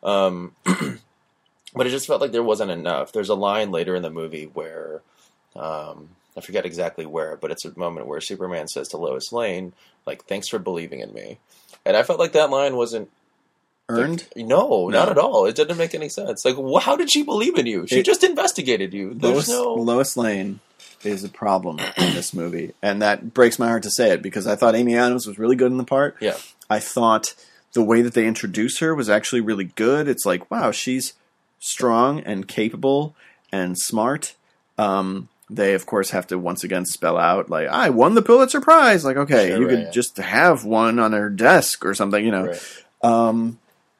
[SPEAKER 2] Um, but it just felt like there wasn't enough. There's a line later in the movie where, um, I forget exactly where, but it's a moment where Superman says to Lois Lane, like, "Thanks for believing in me." And I felt like that line wasn't
[SPEAKER 1] Earned?
[SPEAKER 2] Like, no,
[SPEAKER 1] No.
[SPEAKER 2] not at all. It didn't make any sense. Like, wh- how did she believe in you? She
[SPEAKER 1] It-
[SPEAKER 2] just investigated you. There's
[SPEAKER 1] Lois,
[SPEAKER 2] no...
[SPEAKER 1] Lois Lane is a problem in this movie, and that breaks my heart to say it because I thought Amy Adams was really good in the part.
[SPEAKER 2] Yeah.
[SPEAKER 1] I thought the way that they introduce her was actually really good. It's like, wow, she's strong and capable and smart. Um, they, of course, have to once again spell out, like, I won the Pulitzer Prize. Like, okay,
[SPEAKER 2] Sure,
[SPEAKER 1] you
[SPEAKER 2] right,
[SPEAKER 1] could
[SPEAKER 2] yeah.
[SPEAKER 1] just have one on her desk or something, you know.
[SPEAKER 2] Right.
[SPEAKER 1] Um,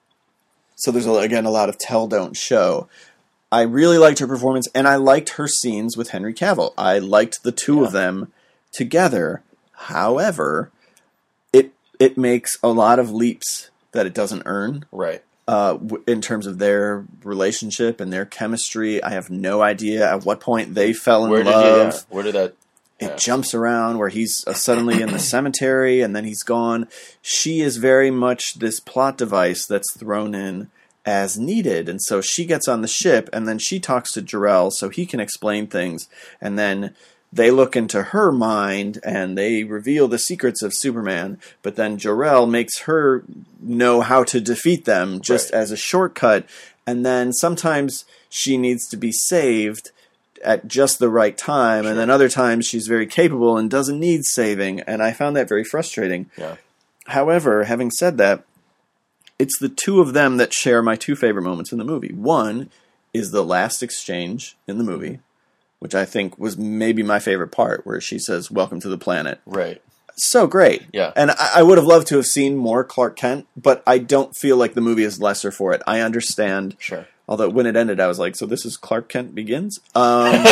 [SPEAKER 1] so there's, a, again, a lot of tell, don't show. I really liked her performance, and I liked her scenes with Henry Cavill. I liked the two
[SPEAKER 2] Yeah.
[SPEAKER 1] of them together. However, it it makes a lot of leaps that it doesn't earn
[SPEAKER 2] Right.
[SPEAKER 1] uh, w- in terms of their relationship and their chemistry. I have no idea at what point they fell in
[SPEAKER 2] Where did
[SPEAKER 1] love.
[SPEAKER 2] you... Yeah. Where did that...
[SPEAKER 1] It
[SPEAKER 2] yeah.
[SPEAKER 1] jumps around where he's uh, suddenly in the cemetery and then he's gone. She is very much this plot device that's thrown in as needed. And so she gets on the ship and then she talks to Jor-El so he can explain things. And then they look into her mind and they reveal the secrets of Superman. But then Jor-El makes her know how to defeat them just
[SPEAKER 2] Right.
[SPEAKER 1] as a shortcut. And then sometimes she needs to be saved at just the right time,
[SPEAKER 2] Sure.
[SPEAKER 1] and then other times she's very capable and doesn't need saving, and I found that very frustrating.
[SPEAKER 2] Yeah.
[SPEAKER 1] However, having said that, it's the two of them that share my two favorite moments in the movie. One is the last exchange in the movie, which I think was maybe my favorite part, where she says, "Welcome to the planet."
[SPEAKER 2] Right.
[SPEAKER 1] So great.
[SPEAKER 2] Yeah.
[SPEAKER 1] And I, I would have loved to have seen more Clark Kent, but I don't feel like the movie is lesser for it. I understand.
[SPEAKER 2] Sure.
[SPEAKER 1] Although when it ended, I was like, so this is Clark Kent Begins? Um,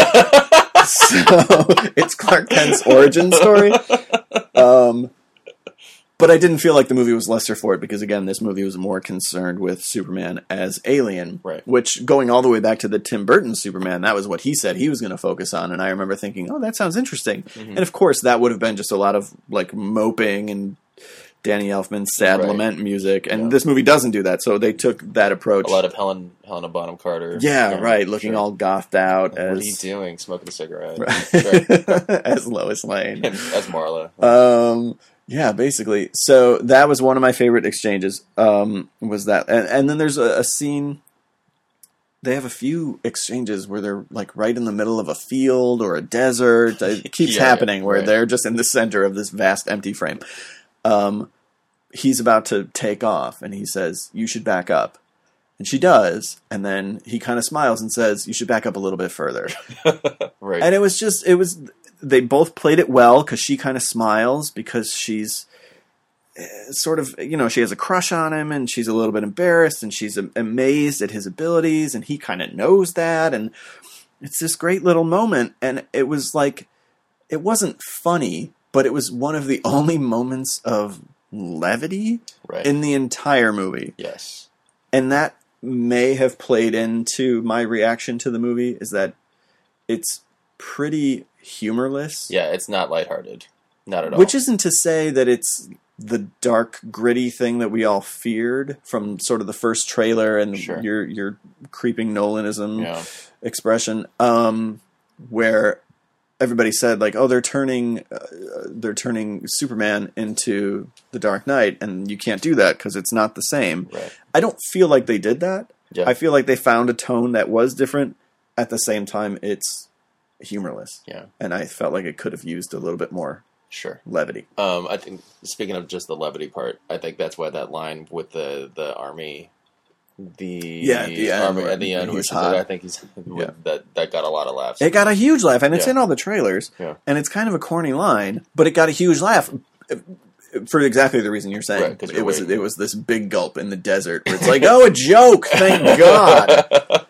[SPEAKER 1] so it's Clark Kent's origin story. Um, but I didn't feel like the movie was lesser for it because, again, this movie was more concerned with Superman as alien.
[SPEAKER 2] Right.
[SPEAKER 1] Which, going all the way back to the Tim Burton Superman, that was what he said he was going to focus on. And I remember thinking, oh, that sounds interesting.
[SPEAKER 2] Mm-hmm.
[SPEAKER 1] And, of course, that would have been just a lot of, like, moping and Danny Elfman's sad
[SPEAKER 2] Right.
[SPEAKER 1] lament music. And
[SPEAKER 2] Yeah.
[SPEAKER 1] this movie doesn't do that. So they took that approach.
[SPEAKER 2] A lot of Helen Helena Bonham Carter.
[SPEAKER 1] Yeah, right. Looking
[SPEAKER 2] sure.
[SPEAKER 1] all gothed out
[SPEAKER 2] What
[SPEAKER 1] as
[SPEAKER 2] are you doing? Smoking a cigarette.
[SPEAKER 1] Right. as Lois Lane.
[SPEAKER 2] And as Marla.
[SPEAKER 1] Um, yeah, basically. So that was one of my favorite exchanges. Um, was that, and, and then there's a, a scene. They have a few exchanges where they're like right in the middle of a field or a desert. It keeps
[SPEAKER 2] Yeah,
[SPEAKER 1] happening where
[SPEAKER 2] right.
[SPEAKER 1] they're just in the center of this vast empty frame. Um, he's about to take off, and he says, "You should back up." And she does, and then he kind of smiles and says, "You should back up a little bit further."
[SPEAKER 2] Right.
[SPEAKER 1] And it was just, it was, they both played it well because she kind of smiles because she's uh, sort of, you know, she has a crush on him and she's a little bit embarrassed and she's am- amazed at his abilities and he kind of knows that. And it's this great little moment. And it was like, it wasn't funny, but it was one of the only moments of levity
[SPEAKER 2] Right.
[SPEAKER 1] in the entire movie.
[SPEAKER 2] Yes.
[SPEAKER 1] And that may have played into my reaction to the movie, is that it's pretty humorless.
[SPEAKER 2] Yeah, it's not lighthearted. Not at all.
[SPEAKER 1] Which isn't to say that it's the dark, gritty thing that we all feared from sort of the first trailer and
[SPEAKER 2] Sure.
[SPEAKER 1] your your creeping Nolanism
[SPEAKER 2] Yeah.
[SPEAKER 1] expression, um, where everybody said like, "Oh, they're turning, uh, they're turning Superman into the Dark Knight," and you can't do that because it's not the same.
[SPEAKER 2] Right.
[SPEAKER 1] I don't feel like they did that.
[SPEAKER 2] Yeah.
[SPEAKER 1] I feel like they found a tone that was different. At the same time, it's humorless,
[SPEAKER 2] Yeah.
[SPEAKER 1] and I felt like it could have used a little bit more
[SPEAKER 2] Sure.
[SPEAKER 1] levity.
[SPEAKER 2] Um, I think speaking of just the levity part, I think that's why that line with the, the army, the
[SPEAKER 1] Yeah, at the end
[SPEAKER 2] army
[SPEAKER 1] where
[SPEAKER 2] at the end,
[SPEAKER 1] he's
[SPEAKER 2] which is-
[SPEAKER 1] hot.
[SPEAKER 2] I think he's
[SPEAKER 1] Yeah.
[SPEAKER 2] that that got a lot of laughs.
[SPEAKER 1] It got a huge laugh, and it's
[SPEAKER 2] Yeah.
[SPEAKER 1] in all the trailers,
[SPEAKER 2] Yeah.
[SPEAKER 1] and it's kind of a corny line, but it got a huge laugh for exactly the reason you're saying.
[SPEAKER 2] Right, 'cause
[SPEAKER 1] it
[SPEAKER 2] you're
[SPEAKER 1] was
[SPEAKER 2] waiting.
[SPEAKER 1] it was this big gulp in the desert where it's like, oh, a joke, thank God.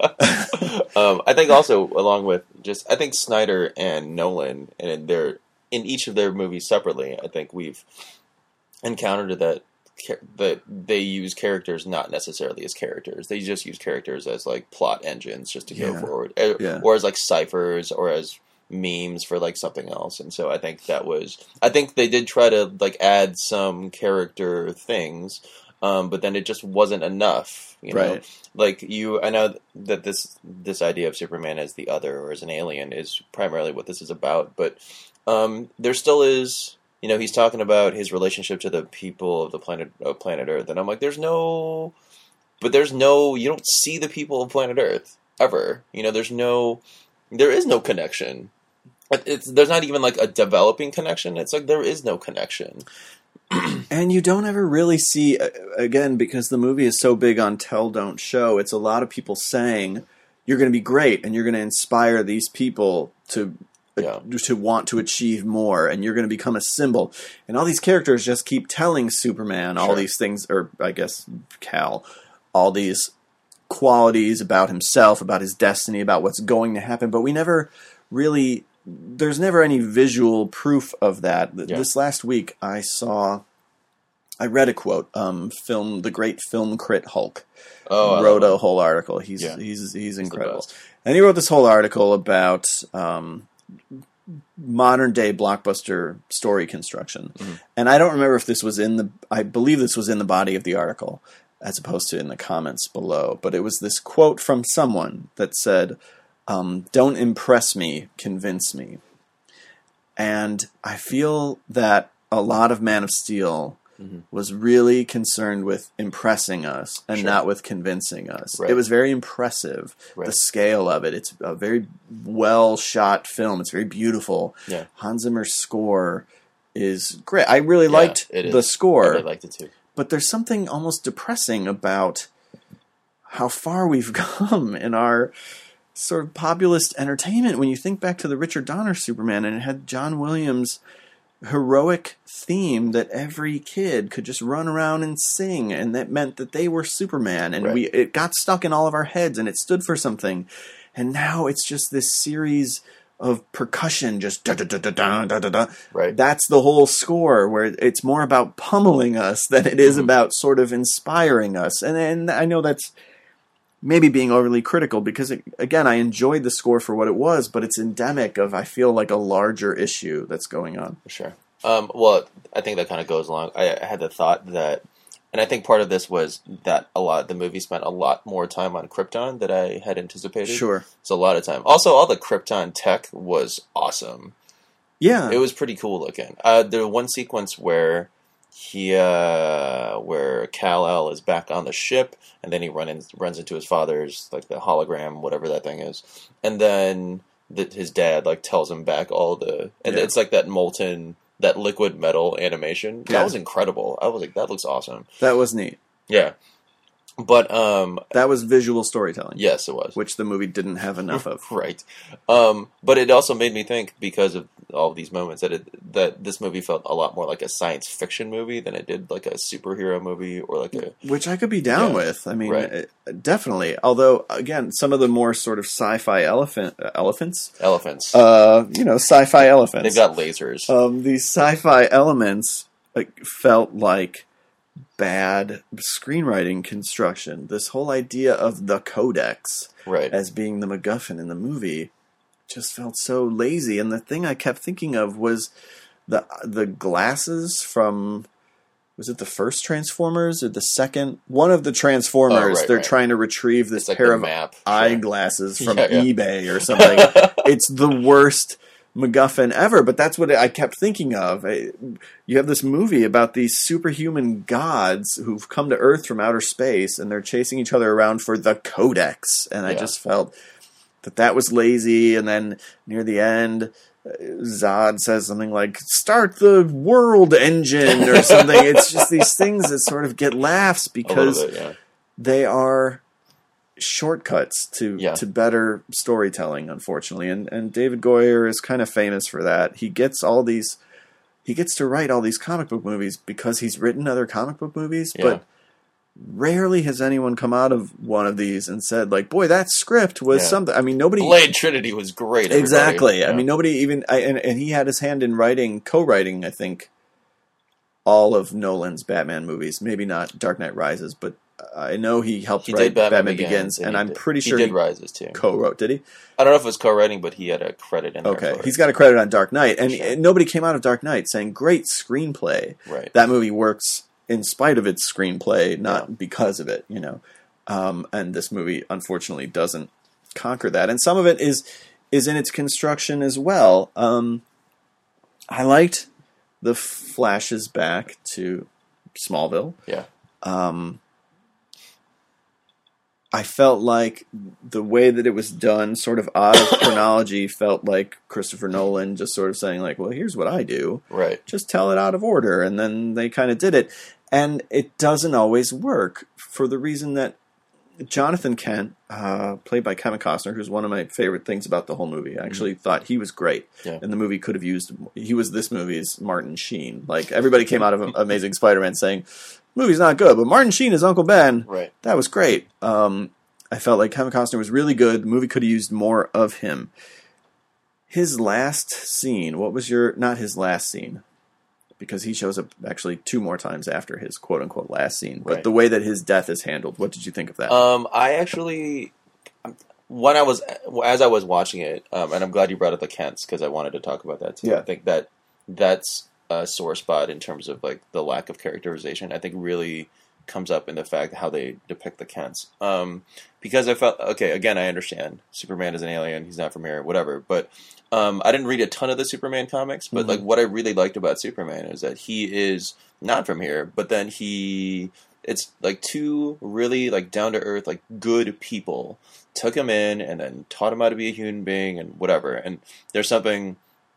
[SPEAKER 2] um, I think also along with just I think Snyder and Nolan and their in each of their movies separately, I think we've encountered that that they use characters not necessarily as characters. They just use characters as like plot engines just to go
[SPEAKER 1] Yeah.
[SPEAKER 2] forward, or,
[SPEAKER 1] Yeah.
[SPEAKER 2] or as like ciphers or as memes for like something else. And so I think that was I think they did try to like add some character things. Um, but then it just wasn't enough, you know.
[SPEAKER 1] Right.
[SPEAKER 2] Like you, I know that this this idea of Superman as the other or as an alien is primarily what this is about. But um, there still is, you know, he's talking about his relationship to the people of the planet of planet Earth, and I'm like, there's no, but there's no, you don't see the people of planet Earth ever. You know, there's no, there is no connection. It's there's not even like a developing connection. It's like there is no connection.
[SPEAKER 1] And you don't ever really see, again, because the movie is so big on tell, don't show, it's a lot of people saying, you're going to be great, and you're going to inspire these people to yeah. to want to achieve more, and you're going to become a symbol. And all these characters just keep telling Superman all sure. these things, or I guess Kal, all these qualities about himself, about his destiny, about what's going to happen, but we never really... There's never any visual proof of that. Yeah. This last week, I saw, I read a quote. Um, film the great film crit Hulk oh, wrote a whole article. He's yeah. he's he's incredible, and he wrote this whole article about um, modern day blockbuster story construction. Mm-hmm. And I don't remember if this was in the. I believe this was in the body of the article, as opposed to in the comments below. But it was this quote from someone that said, Um, don't impress me, convince me. And I feel that a lot of Man of Steel mm-hmm. was really concerned with impressing us and sure. not with convincing us. Right. It was very impressive, right. the scale of it. It's a very well-shot film. It's very beautiful. Yeah. Hans Zimmer's score is great. I really yeah, liked the score.
[SPEAKER 2] I really liked it too.
[SPEAKER 1] But there's something almost depressing about how far we've come in our... sort of populist entertainment when you think back to the Richard Donner Superman, and it had John Williams' heroic theme that every kid could just run around and sing, and that meant that they were Superman, and right. we it got stuck in all of our heads, and it stood for something. And now it's just this series of percussion, just da da da da da da da da. Right. That's the whole score, where it's more about pummeling us than it is mm-hmm. about sort of inspiring us. And and I know that's maybe being overly critical, because, it, again, I enjoyed the score for what it was, but it's endemic of, I feel like, a larger issue that's going on.
[SPEAKER 2] For sure. Um, well, I think that kind of goes along. I, I had the thought that, and I think part of this was that a lot, the movie spent a lot more time on Krypton than I had anticipated.
[SPEAKER 1] Sure.
[SPEAKER 2] It's a lot of time. Also, all the Krypton tech was awesome.
[SPEAKER 1] Yeah.
[SPEAKER 2] It was pretty cool looking. Uh, there was one sequence where... He, uh, where Kal-El is back on the ship, and then he run in, runs into his father's, like, the hologram, whatever that thing is. And then the, his dad, like, tells him back all the... And yeah. it's like that molten, that liquid metal animation. Yeah. That was incredible. I was like, that looks awesome.
[SPEAKER 1] That was neat.
[SPEAKER 2] Yeah. But, um...
[SPEAKER 1] that was visual storytelling.
[SPEAKER 2] Yes, it was.
[SPEAKER 1] Which the movie didn't have enough of.
[SPEAKER 2] Right. Um, but it also made me think, because of all of these moments, that it, that this movie felt a lot more like a science fiction movie than it did like a superhero movie or like a...
[SPEAKER 1] Which I could be down yeah, with. I mean,
[SPEAKER 2] right.
[SPEAKER 1] it, definitely. Although, again, some of the more sort of sci-fi elephant uh, elephants?
[SPEAKER 2] Elephants.
[SPEAKER 1] Uh, you know, sci-fi elephants.
[SPEAKER 2] They've got lasers.
[SPEAKER 1] Um, these sci-fi elements like, felt like bad screenwriting construction. This whole idea of the Codex
[SPEAKER 2] right.
[SPEAKER 1] as being the MacGuffin in the movie just felt so lazy. And the thing I kept thinking of was the the glasses from, was it the first Transformers or the second? One of the Transformers, oh, right, they're right. trying to retrieve this
[SPEAKER 2] like
[SPEAKER 1] pair of
[SPEAKER 2] map.
[SPEAKER 1] eyeglasses
[SPEAKER 2] Sure.
[SPEAKER 1] from
[SPEAKER 2] yeah, yeah.
[SPEAKER 1] eBay or something. It's the worst MacGuffin ever, but that's what I kept thinking of. You have this movie about these superhuman gods who've come to Earth from outer space, and they're chasing each other around for the Codex, and I yeah. just felt that that was lazy. And then near the end, Zod says something like, start the world engine or something. It's just these things that sort of get laughs because
[SPEAKER 2] bit, yeah.
[SPEAKER 1] they are shortcuts to
[SPEAKER 2] yeah.
[SPEAKER 1] to better storytelling, unfortunately. And and David Goyer is kind of famous for that. He gets all these he gets to write all these comic book movies because he's written other comic book movies,
[SPEAKER 2] yeah.
[SPEAKER 1] but rarely has anyone come out of one of these and said, like, boy, that script was
[SPEAKER 2] yeah.
[SPEAKER 1] something. I mean, nobody...
[SPEAKER 2] Blade Trinity was great. Everybody.
[SPEAKER 1] Exactly.
[SPEAKER 2] Yeah.
[SPEAKER 1] I mean, nobody even... I, and, and he had his hand in writing, co-writing, I think, all of Nolan's Batman movies. Maybe not Dark Knight Rises, but I know he helped
[SPEAKER 2] he
[SPEAKER 1] write
[SPEAKER 2] Batman,
[SPEAKER 1] Batman
[SPEAKER 2] Begins,
[SPEAKER 1] Begins, and, and I'm
[SPEAKER 2] did.
[SPEAKER 1] pretty sure
[SPEAKER 2] he
[SPEAKER 1] he
[SPEAKER 2] did Rises, too.
[SPEAKER 1] Co-wrote, did he?
[SPEAKER 2] I don't know if it was co-writing, but he had a credit in there.
[SPEAKER 1] Okay,
[SPEAKER 2] for
[SPEAKER 1] he's
[SPEAKER 2] it.
[SPEAKER 1] got a credit on Dark Knight, and,
[SPEAKER 2] Sure.
[SPEAKER 1] and nobody came out of Dark Knight saying, great screenplay.
[SPEAKER 2] Right.
[SPEAKER 1] That movie works in spite of its screenplay, not yeah. because of it, you know. Um, and this movie, unfortunately, doesn't conquer that. And some of it is is in its construction as well. Um, I liked the flashes back to Smallville.
[SPEAKER 2] Yeah.
[SPEAKER 1] Um, I felt like the way that it was done, sort of out of chronology, felt like Christopher Nolan just sort of saying, like, well, here's what I do.
[SPEAKER 2] Right.
[SPEAKER 1] Just tell it out of order. And then they kind of did it. And it doesn't always work for the reason that Jonathan Kent, uh, played by Kevin Costner, who's one of my favorite things about the whole movie. I actually mm-hmm. thought he was great.
[SPEAKER 2] Yeah.
[SPEAKER 1] And the movie could have used... He was this movie's Martin Sheen. Like, everybody came out of Amazing Spider-Man saying, movie's not good, but Martin Sheen is Uncle Ben.
[SPEAKER 2] Right.
[SPEAKER 1] That was great. Um, I felt like Kevin Costner was really good. The movie could have used more of him. His last scene... What was your... Not his last scene. Because he shows up actually two more times after his quote-unquote last scene. But
[SPEAKER 2] right.
[SPEAKER 1] the way that his death is handled, what did you think of that?
[SPEAKER 2] Um, I actually, when I was, as I was watching it, um, and I'm glad you brought up the Kents, because I wanted to talk about that too.
[SPEAKER 1] Yeah.
[SPEAKER 2] I think that that's a sore spot in terms of like the lack of characterization. I think really comes up in the fact how they depict the Kents. Um, because I felt, okay, again, I understand. Superman is an alien, he's not from here, whatever. But um, I didn't read a ton of the Superman comics, but mm-hmm. like what I really liked about Superman is that he is not from here, but then he, it's like two really like down-to-earth, like good people took him in and then taught him how to be a human being and whatever. And there's something,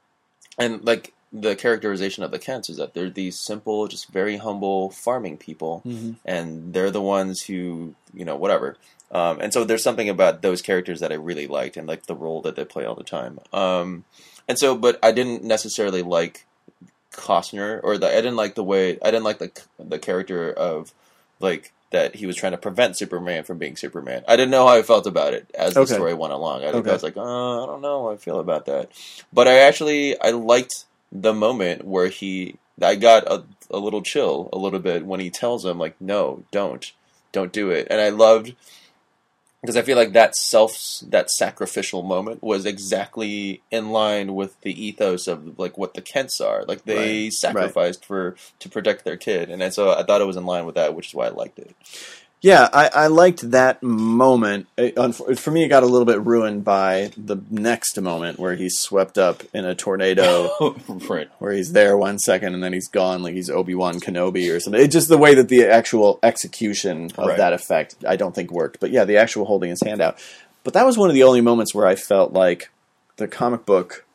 [SPEAKER 2] and like, the characterization of the Kents is that they're these simple, just very humble farming people,
[SPEAKER 1] mm-hmm.
[SPEAKER 2] and they're the ones who, you know, whatever. Um, and so there's something about those characters that I really liked, and like the role that they play all the time. Um, and so, but I didn't necessarily like Costner, or the, I didn't like the way, I didn't like the the character of like that he was trying to prevent Superman from being Superman. I didn't know how I felt about it as the
[SPEAKER 1] okay.
[SPEAKER 2] story went along. I, think
[SPEAKER 1] okay.
[SPEAKER 2] I was like, oh, I don't know how I feel about that. But I actually, I liked the moment where he, I got a, a little chill a little bit when he tells him, like, no, don't, don't do it. And I loved, because I feel like that self, that sacrificial moment was exactly in line with the ethos of, like, what the Kents are. Like, they
[SPEAKER 1] right.
[SPEAKER 2] sacrificed right. for, to protect their kid. And so I thought it was in line with that, which is why I liked it.
[SPEAKER 1] Yeah, I, I liked that moment. It, for me, it got a little bit ruined by the next moment where he's swept up in a tornado.
[SPEAKER 2] Right.
[SPEAKER 1] Where he's there one second and then he's gone, like he's Obi-Wan Kenobi or something. It's just the way that the actual execution of
[SPEAKER 2] right.
[SPEAKER 1] that effect, I don't think worked. But yeah, the actual holding his hand out. But that was one of the only moments where I felt like the comic book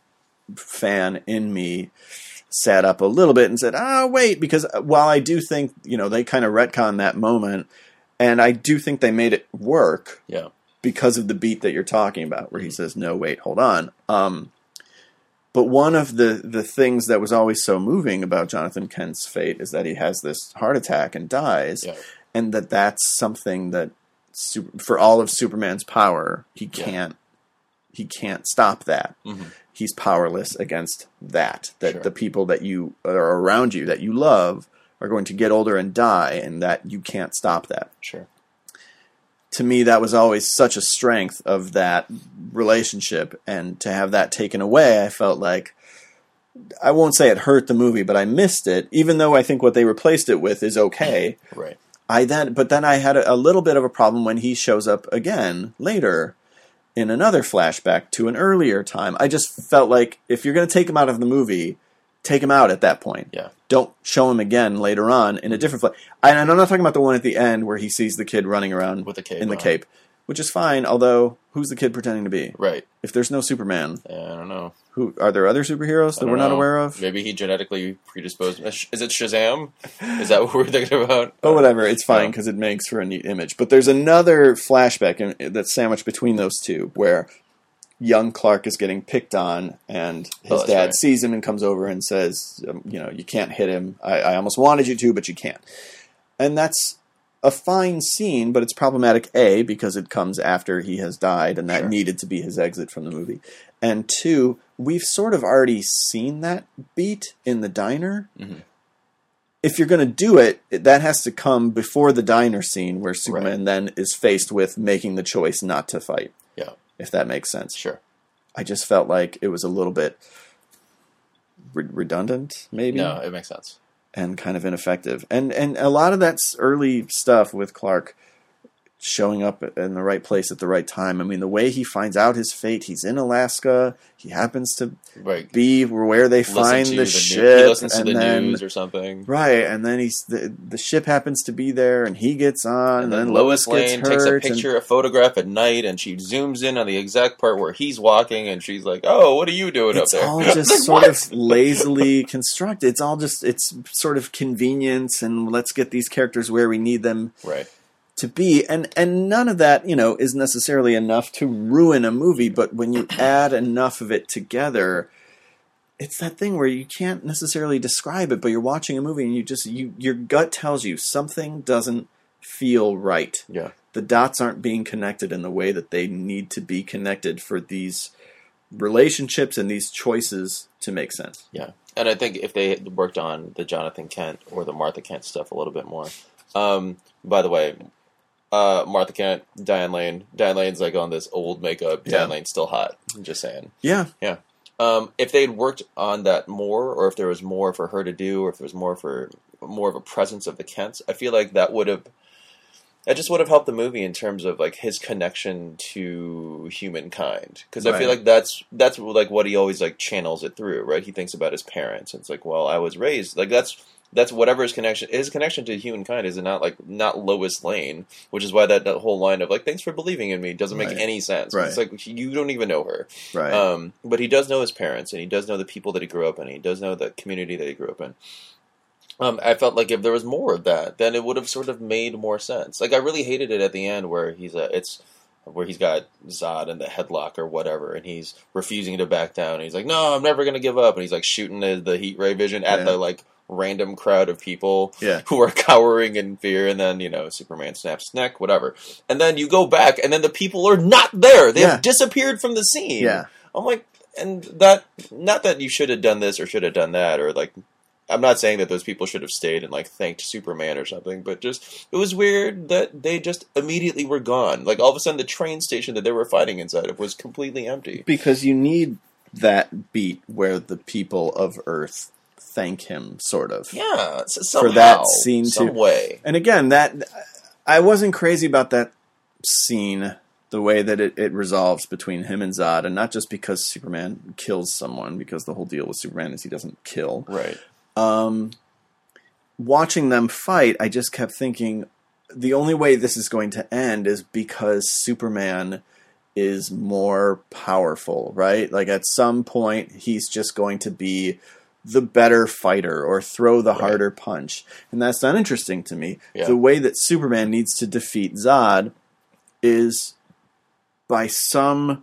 [SPEAKER 1] fan in me sat up a little bit and said, ah, wait, because while I do think, you know, they kind of retcon that moment, and I do think they made it work
[SPEAKER 2] yeah.
[SPEAKER 1] because of the beat that you're talking about, where he says, no, wait, hold on. Um, but one of the, the things that was always so moving about Jonathan Kent's fate is that he has this heart attack and dies,
[SPEAKER 2] yeah.
[SPEAKER 1] and that that's something that, super, for all of Superman's power, he can't yeah. he can't stop that.
[SPEAKER 2] Mm-hmm.
[SPEAKER 1] He's powerless against that, that
[SPEAKER 2] sure.
[SPEAKER 1] the people that you are around you, that you love, are going to get older and die, and that you can't stop that.
[SPEAKER 2] Sure.
[SPEAKER 1] To me, that was always such a strength of that relationship, and to have that taken away, I felt like, I won't say it hurt the movie, but I missed it, even though I think what they replaced it with is okay.
[SPEAKER 2] Right.
[SPEAKER 1] I then, but then I had a, a little bit of a problem when he shows up again later in another flashback to an earlier time. I just felt like if you're going to take him out of the movie, take him out at that point.
[SPEAKER 2] Yeah.
[SPEAKER 1] Don't show him again later on in a different... Fl- and I'm not talking about the one at the end where he sees the kid running around
[SPEAKER 2] with the cape
[SPEAKER 1] in the
[SPEAKER 2] on.
[SPEAKER 1] cape, which is fine, although who's the kid pretending to be?
[SPEAKER 2] Right.
[SPEAKER 1] If there's no Superman...
[SPEAKER 2] Yeah, I don't know.
[SPEAKER 1] Who Are there other superheroes that we're not
[SPEAKER 2] know.
[SPEAKER 1] aware of?
[SPEAKER 2] Maybe he genetically predisposed... Is it Shazam? Is that what we're thinking about?
[SPEAKER 1] Oh, whatever. It's fine because it makes for a neat image. But there's another flashback in, that's sandwiched between those two where young Clark is getting picked on, and his
[SPEAKER 2] oh,
[SPEAKER 1] dad
[SPEAKER 2] right.
[SPEAKER 1] sees him and comes over and says, um, you know, you can't hit him. I, I almost wanted you to, but you can't. And that's a fine scene, but it's problematic, A, because it comes after he has died, and that
[SPEAKER 2] sure.
[SPEAKER 1] needed to be his exit from the movie. And two, we've sort of already seen that beat in the diner.
[SPEAKER 2] Mm-hmm.
[SPEAKER 1] If you're going to do it, that has to come before the diner scene where Superman
[SPEAKER 2] right.
[SPEAKER 1] then is faced with making the choice not to fight.
[SPEAKER 2] Yeah.
[SPEAKER 1] If that makes sense.
[SPEAKER 2] Sure.
[SPEAKER 1] I just felt like it was a little bit re- redundant, maybe.
[SPEAKER 2] No, it makes sense.
[SPEAKER 1] and kind of ineffective. And and a lot of that's early stuff with Clark showing up in the right place at the right time. I mean, the way he finds out his fate, he's in Alaska. He happens to
[SPEAKER 2] right.
[SPEAKER 1] be where they
[SPEAKER 2] Listen
[SPEAKER 1] find
[SPEAKER 2] to
[SPEAKER 1] the,
[SPEAKER 2] the
[SPEAKER 1] ship.
[SPEAKER 2] News. He listens to
[SPEAKER 1] and
[SPEAKER 2] the
[SPEAKER 1] then,
[SPEAKER 2] news or something.
[SPEAKER 1] Right, and then he's the, the ship happens to be there, and he gets on, and,
[SPEAKER 2] And
[SPEAKER 1] then,
[SPEAKER 2] then
[SPEAKER 1] Lois
[SPEAKER 2] Lois Lane
[SPEAKER 1] gets
[SPEAKER 2] takes a
[SPEAKER 1] hurt,
[SPEAKER 2] picture, a photograph at night, and she zooms in on the exact part where he's walking, and she's like, "Oh, what are you doing
[SPEAKER 1] it's
[SPEAKER 2] up there?"
[SPEAKER 1] all just
[SPEAKER 2] like,
[SPEAKER 1] sort
[SPEAKER 2] what?
[SPEAKER 1] of lazily constructed. It's all just it's sort of convenience, and let's get these characters where we need them
[SPEAKER 2] Right.
[SPEAKER 1] to be, and and none of that, you know, is necessarily enough to ruin a movie, but when you add enough of it together, it's that thing where you can't necessarily describe it, but you're watching a movie and you just you your gut tells you something doesn't feel right.
[SPEAKER 2] Yeah.
[SPEAKER 1] The dots aren't being connected in the way that they need to be connected for these relationships and these choices to make sense.
[SPEAKER 2] Yeah. And I think if they had worked on the Jonathan Kent or the Martha Kent stuff a little bit more. Um, by the way, Uh, Martha Kent, Diane Lane. Diane Lane's like on this old makeup.
[SPEAKER 1] Yeah.
[SPEAKER 2] Diane Lane's still hot. I'm just saying.
[SPEAKER 1] Yeah.
[SPEAKER 2] Yeah. Um, if they'd worked on that more, or if there was more for her to do, or if there was more for more of a presence of the Kents, I feel like that would have, that just would have helped the movie in terms of like his connection to humankind. Because I feel
[SPEAKER 1] Right.
[SPEAKER 2] like that's that's like what he always like channels it through, right? He thinks about his parents. And it's like, well, I was raised like that's. That's whatever his connection his connection to humankind is, not like not Lois Lane, which is why that, that whole line of like "thanks for believing in me" doesn't make
[SPEAKER 1] Right.
[SPEAKER 2] any sense.
[SPEAKER 1] Right.
[SPEAKER 2] It's like you don't even know her,
[SPEAKER 1] Right.
[SPEAKER 2] um, but he does know his parents, and he does know the people that he grew up in. And he does know the community that he grew up in. Um, I felt like if there was more of that, then it would have sort of made more sense. Like I really hated it at the end where he's a, it's where he's got Zod in the headlock or whatever, and he's refusing to back down. And he's like, "No, I'm never going to give up," and he's like shooting the, the heat ray vision at
[SPEAKER 1] Yeah.
[SPEAKER 2] the like. random crowd of people
[SPEAKER 1] Yeah.
[SPEAKER 2] who are cowering in fear, and then, you know, Superman snaps his neck, whatever. And then you go back, and then the people are not there. They
[SPEAKER 1] Yeah.
[SPEAKER 2] have disappeared from the scene.
[SPEAKER 1] Yeah.
[SPEAKER 2] I'm like, and that, not that you should have done this or should have done that, or like, I'm not saying that those people should have stayed and like thanked Superman or something, but just, it was weird that they just immediately were gone. Like all of a sudden the train station that they were fighting inside of was completely empty.
[SPEAKER 1] Because you need that beat where the people of Earth thank him, sort of.
[SPEAKER 2] Yeah, somehow,
[SPEAKER 1] for that scene
[SPEAKER 2] some
[SPEAKER 1] too.
[SPEAKER 2] way.
[SPEAKER 1] And again, that I wasn't crazy about that scene, the way that it, it resolves between him and Zod, and not just because Superman kills someone, because the whole deal with Superman is he doesn't kill.
[SPEAKER 2] Right.
[SPEAKER 1] Um, watching them fight, I just kept thinking, the only way this is going to end is because Superman is more powerful, right? Like at some point, he's just going to be the better fighter or throw the
[SPEAKER 2] Right.
[SPEAKER 1] harder punch. And that's not interesting to me.
[SPEAKER 2] Yeah.
[SPEAKER 1] The way that Superman needs to defeat Zod is by some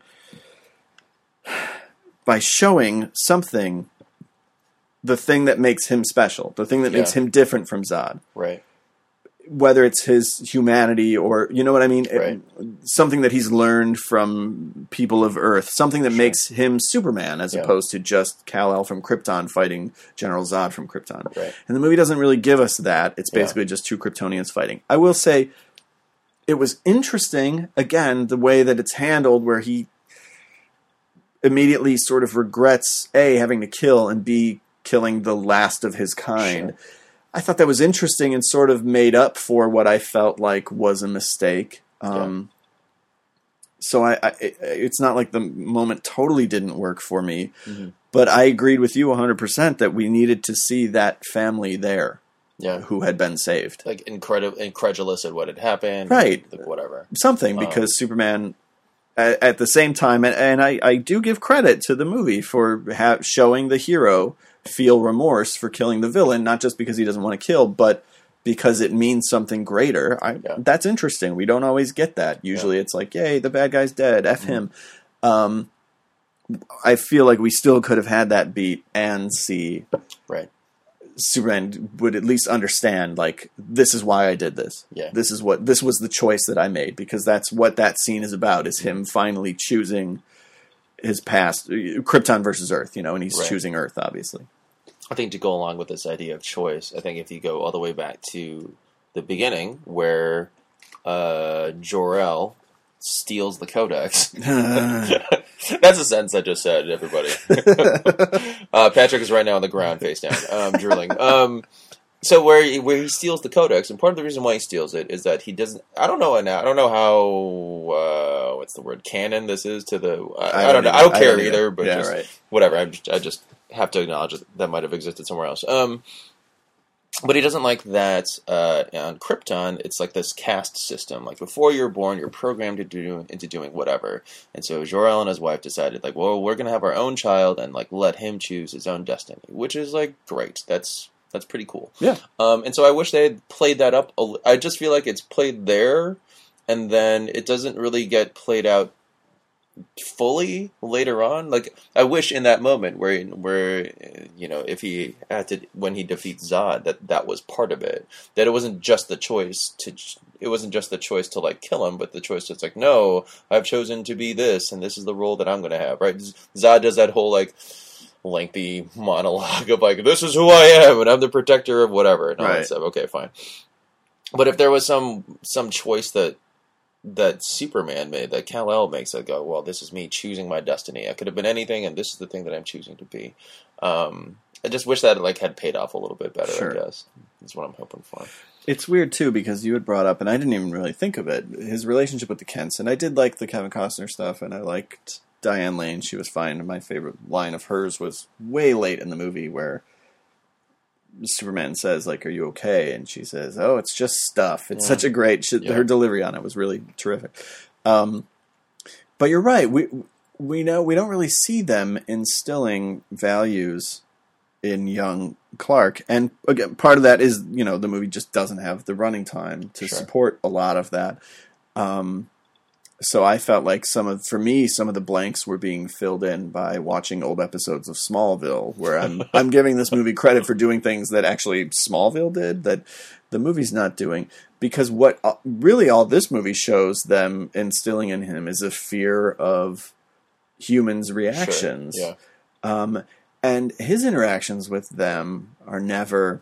[SPEAKER 1] by showing something, the thing that makes him special, the thing that
[SPEAKER 2] Yeah.
[SPEAKER 1] makes him different from Zod.
[SPEAKER 2] Right.
[SPEAKER 1] Whether it's his humanity or, you know what I mean?
[SPEAKER 2] Right.
[SPEAKER 1] Something that he's learned from people of Earth. Something that
[SPEAKER 2] Sure.
[SPEAKER 1] makes him Superman as
[SPEAKER 2] Yeah.
[SPEAKER 1] opposed to just Kal-El from Krypton fighting General Zod from Krypton.
[SPEAKER 2] Right.
[SPEAKER 1] And the movie doesn't really give us that. It's
[SPEAKER 2] Yeah.
[SPEAKER 1] basically just two Kryptonians fighting. I will say it was interesting, again, the way that it's handled, where he immediately sort of regrets, A, having to kill, and B, killing the last of his kind.
[SPEAKER 2] Sure.
[SPEAKER 1] I thought that was interesting and sort of made up for what I felt like was a mistake. Um, So I, I, it- it's not like the moment totally didn't work for me,
[SPEAKER 2] Mhm.
[SPEAKER 1] but I agreed with you one hundred percent that we needed to see that family there
[SPEAKER 2] Yeah.
[SPEAKER 1] who had been saved.
[SPEAKER 2] Like incredible, incredulous at what had happened.
[SPEAKER 1] Right.
[SPEAKER 2] Like, whatever.
[SPEAKER 1] Something,
[SPEAKER 2] Um,
[SPEAKER 1] because Superman, at, at the same time, and, and I, I do give credit to the movie for ha- showing the hero feel remorse for killing the villain, not just because he doesn't want to kill, but because it means something greater. I,
[SPEAKER 2] Yeah.
[SPEAKER 1] That's interesting. We don't always get that. Usually it's like, yay, the bad guy's dead, F
[SPEAKER 2] Mhm.
[SPEAKER 1] him. Um, I feel like we still could have had that beat and see
[SPEAKER 2] Right.
[SPEAKER 1] Superman would at least understand, like, this is why I did this.
[SPEAKER 2] Yeah.
[SPEAKER 1] This is what, this was the choice that I made, because that's what that scene is about, is him finally choosing his past, Krypton versus Earth, you know, and he's
[SPEAKER 2] Right.
[SPEAKER 1] choosing Earth, obviously.
[SPEAKER 2] I think to go along with this idea of choice, I think if you go all the way back to the beginning, where uh, Jor-El steals the Codex. That's a sentence I just said, everybody. uh, Patrick is right now on the ground, face down, um, drooling. Um, So where he, where he steals the codex, and part of the reason why he steals it is that he doesn't. I don't know now. I don't know how. Uh, what's the word? Canon. This is to the. I, I, I don't know. Even, I don't care I don't either. But yeah, just, right. Whatever. I just, I just have to acknowledge that, that might have existed somewhere else. Um, but he doesn't like that uh, on Krypton. It's like this caste system. Like before you're born, you're programmed to do into doing whatever. And so Jor-El and his wife decided, like, well, we're gonna have our own child and like let him choose his own destiny, which is like great. That's That's pretty cool.
[SPEAKER 1] Yeah.
[SPEAKER 2] Um, and so I wish they had played that up. A, I just feel like it's played there, and then it doesn't really get played out fully later on. Like I wish in that moment where where you know if he had to when he defeats Zod that that was part of it. That it wasn't just the choice to it wasn't just the choice to like kill him, but the choice to it's like no, I've chosen to be this, and this is the role that I'm going to have. Right? Zod does that whole like. Lengthy monologue of like, this is who I am, and I'm the protector of whatever, and all
[SPEAKER 1] right.
[SPEAKER 2] that stuff. Okay, fine. But if there was some some choice that that Superman made, that Kal-El makes, I go, well, this is me choosing my destiny. I could have been anything, and this is the thing that I'm choosing to be. Um, I just wish that like had paid off a little bit better. Sure. I guess is what I'm hoping for.
[SPEAKER 1] It's weird too because you had brought up, and I didn't even really think of it, his relationship with the Kents, and I did like the Kevin Costner stuff, and I liked Diane Lane. She was fine. My favorite line of hers was way late in the movie where Superman says, like, are you okay? And she says, oh, it's just stuff. It's yeah. such a great... She, yeah. Her delivery on it was really terrific. Um, but you're right. We we know we don't really see them instilling values in young Clark. And again, part of that is, you know, the movie just doesn't have the running time to sure. support a lot of that. Um So I felt like some of, for me, some of the blanks were being filled in by watching old episodes of Smallville, where I'm I'm giving this movie credit for doing things that actually Smallville did that the movie's not doing. Because what really all this movie shows them instilling in him is a fear of humans' reactions.
[SPEAKER 2] Sure. Yeah.
[SPEAKER 1] Um, and his interactions with them are never...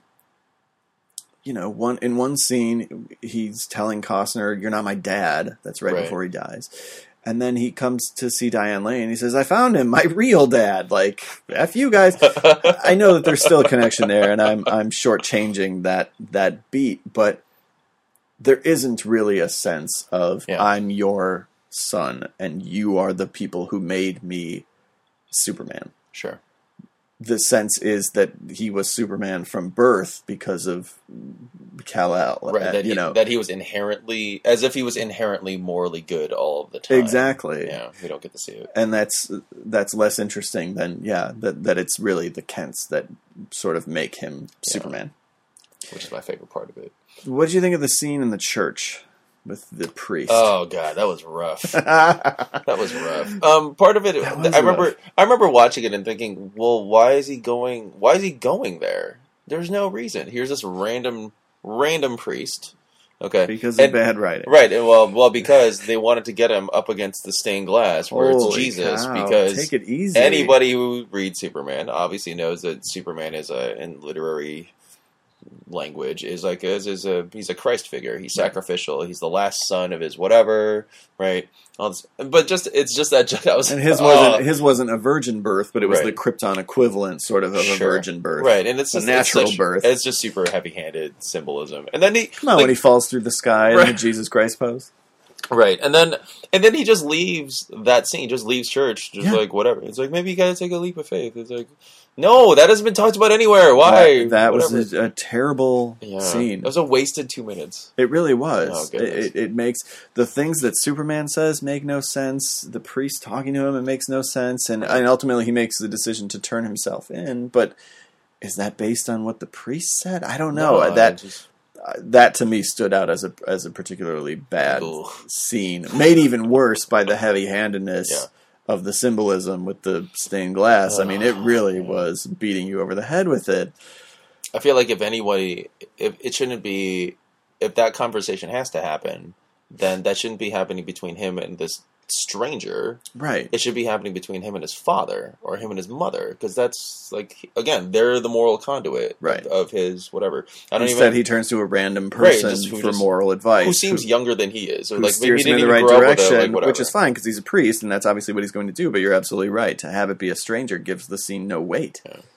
[SPEAKER 1] You know, one in one scene, he's telling Costner, you're not my dad. That's right, right before he dies. And then he comes to see Diane Lane. He says, I found him, my real dad. Like, F you guys. I know that there's still a connection there, and I'm I'm shortchanging that, that beat. But there isn't really a sense of, yeah. I'm your son, and you are the people who made me Superman.
[SPEAKER 2] Sure.
[SPEAKER 1] The sense is that he was Superman from birth because of Kal-El.
[SPEAKER 2] Right, that,
[SPEAKER 1] you
[SPEAKER 2] he,
[SPEAKER 1] know.
[SPEAKER 2] that he was inherently, as if he was inherently morally good all of the time.
[SPEAKER 1] Exactly.
[SPEAKER 2] Yeah, we don't get to see it.
[SPEAKER 1] And that's that's less interesting than, yeah, that, that it's really the Kents that sort of make him yeah. Superman.
[SPEAKER 2] Which is my favorite part of it.
[SPEAKER 1] What did you think of the scene in the church with the priest?
[SPEAKER 2] Oh god, that was rough. That was rough. Um, part of it, I remember.
[SPEAKER 1] Rough.
[SPEAKER 2] I remember watching it and thinking, "Well, why is he going? Why is he going there? There's no reason. Here's this random, random priest. Okay,
[SPEAKER 1] because of and, bad writing,
[SPEAKER 2] right? And well, well, because they wanted to get him up against the stained glass where
[SPEAKER 1] Holy
[SPEAKER 2] it's Jesus.
[SPEAKER 1] Cow.
[SPEAKER 2] Because
[SPEAKER 1] take it easy.
[SPEAKER 2] Anybody who reads Superman obviously knows that Superman is a in literary language is like is, is a he's a Christ figure. He's sacrificial. He's the last son of his whatever, right? All this, but just it's just that that was
[SPEAKER 1] and his
[SPEAKER 2] uh,
[SPEAKER 1] wasn't his wasn't a virgin birth, but it was
[SPEAKER 2] right.
[SPEAKER 1] the Krypton equivalent, sort of of
[SPEAKER 2] sure.
[SPEAKER 1] a virgin birth,
[SPEAKER 2] right? And it's
[SPEAKER 1] a
[SPEAKER 2] just,
[SPEAKER 1] natural
[SPEAKER 2] it's such,
[SPEAKER 1] birth.
[SPEAKER 2] It's just super heavy-handed symbolism. And then he
[SPEAKER 1] no,
[SPEAKER 2] like,
[SPEAKER 1] when he falls through the sky
[SPEAKER 2] right.
[SPEAKER 1] in the Jesus Christ pose.
[SPEAKER 2] Right, and then and then he just leaves that scene, just leaves church, just
[SPEAKER 1] yeah.
[SPEAKER 2] like whatever. It's like maybe you got to take a leap of faith. It's like no, that hasn't been talked about anywhere. Why?
[SPEAKER 1] That, that was a, a terrible
[SPEAKER 2] yeah.
[SPEAKER 1] scene.
[SPEAKER 2] It was a wasted two minutes.
[SPEAKER 1] It really was.
[SPEAKER 2] Oh,
[SPEAKER 1] it, it, it makes the things that Superman says make no sense. The priest talking to him, it makes no sense, and, and ultimately he makes the decision to turn himself in. But is that based on what the priest said? I don't know.
[SPEAKER 2] No,
[SPEAKER 1] that.
[SPEAKER 2] Just...
[SPEAKER 1] That to me stood out as a as a particularly bad
[SPEAKER 2] Ooh.
[SPEAKER 1] scene, made even worse by the heavy-handedness
[SPEAKER 2] yeah.
[SPEAKER 1] of the symbolism with the stained glass.
[SPEAKER 2] Oh,
[SPEAKER 1] I mean, it really
[SPEAKER 2] yeah.
[SPEAKER 1] was beating you over the head with it.
[SPEAKER 2] I feel like if anybody, if it shouldn't be, if that conversation has to happen, then that shouldn't be happening between him and this stranger.
[SPEAKER 1] Right.
[SPEAKER 2] It should be happening between him and his father or him and his mother, because that's like again, they're the moral conduit
[SPEAKER 1] right.
[SPEAKER 2] of, of his whatever. I don't
[SPEAKER 1] Instead,
[SPEAKER 2] even,
[SPEAKER 1] he turns to a random person
[SPEAKER 2] right, just,
[SPEAKER 1] for
[SPEAKER 2] just,
[SPEAKER 1] moral advice,
[SPEAKER 2] who seems
[SPEAKER 1] who,
[SPEAKER 2] younger than he is. So
[SPEAKER 1] who
[SPEAKER 2] like maybe
[SPEAKER 1] steers
[SPEAKER 2] he
[SPEAKER 1] him
[SPEAKER 2] didn't
[SPEAKER 1] in the
[SPEAKER 2] even
[SPEAKER 1] right
[SPEAKER 2] grow up with it,
[SPEAKER 1] direction,
[SPEAKER 2] like,
[SPEAKER 1] which is fine because he's a priest, and that's obviously what he's going to do. But you're absolutely right. To have it be a stranger gives the scene no weight.
[SPEAKER 2] Yeah.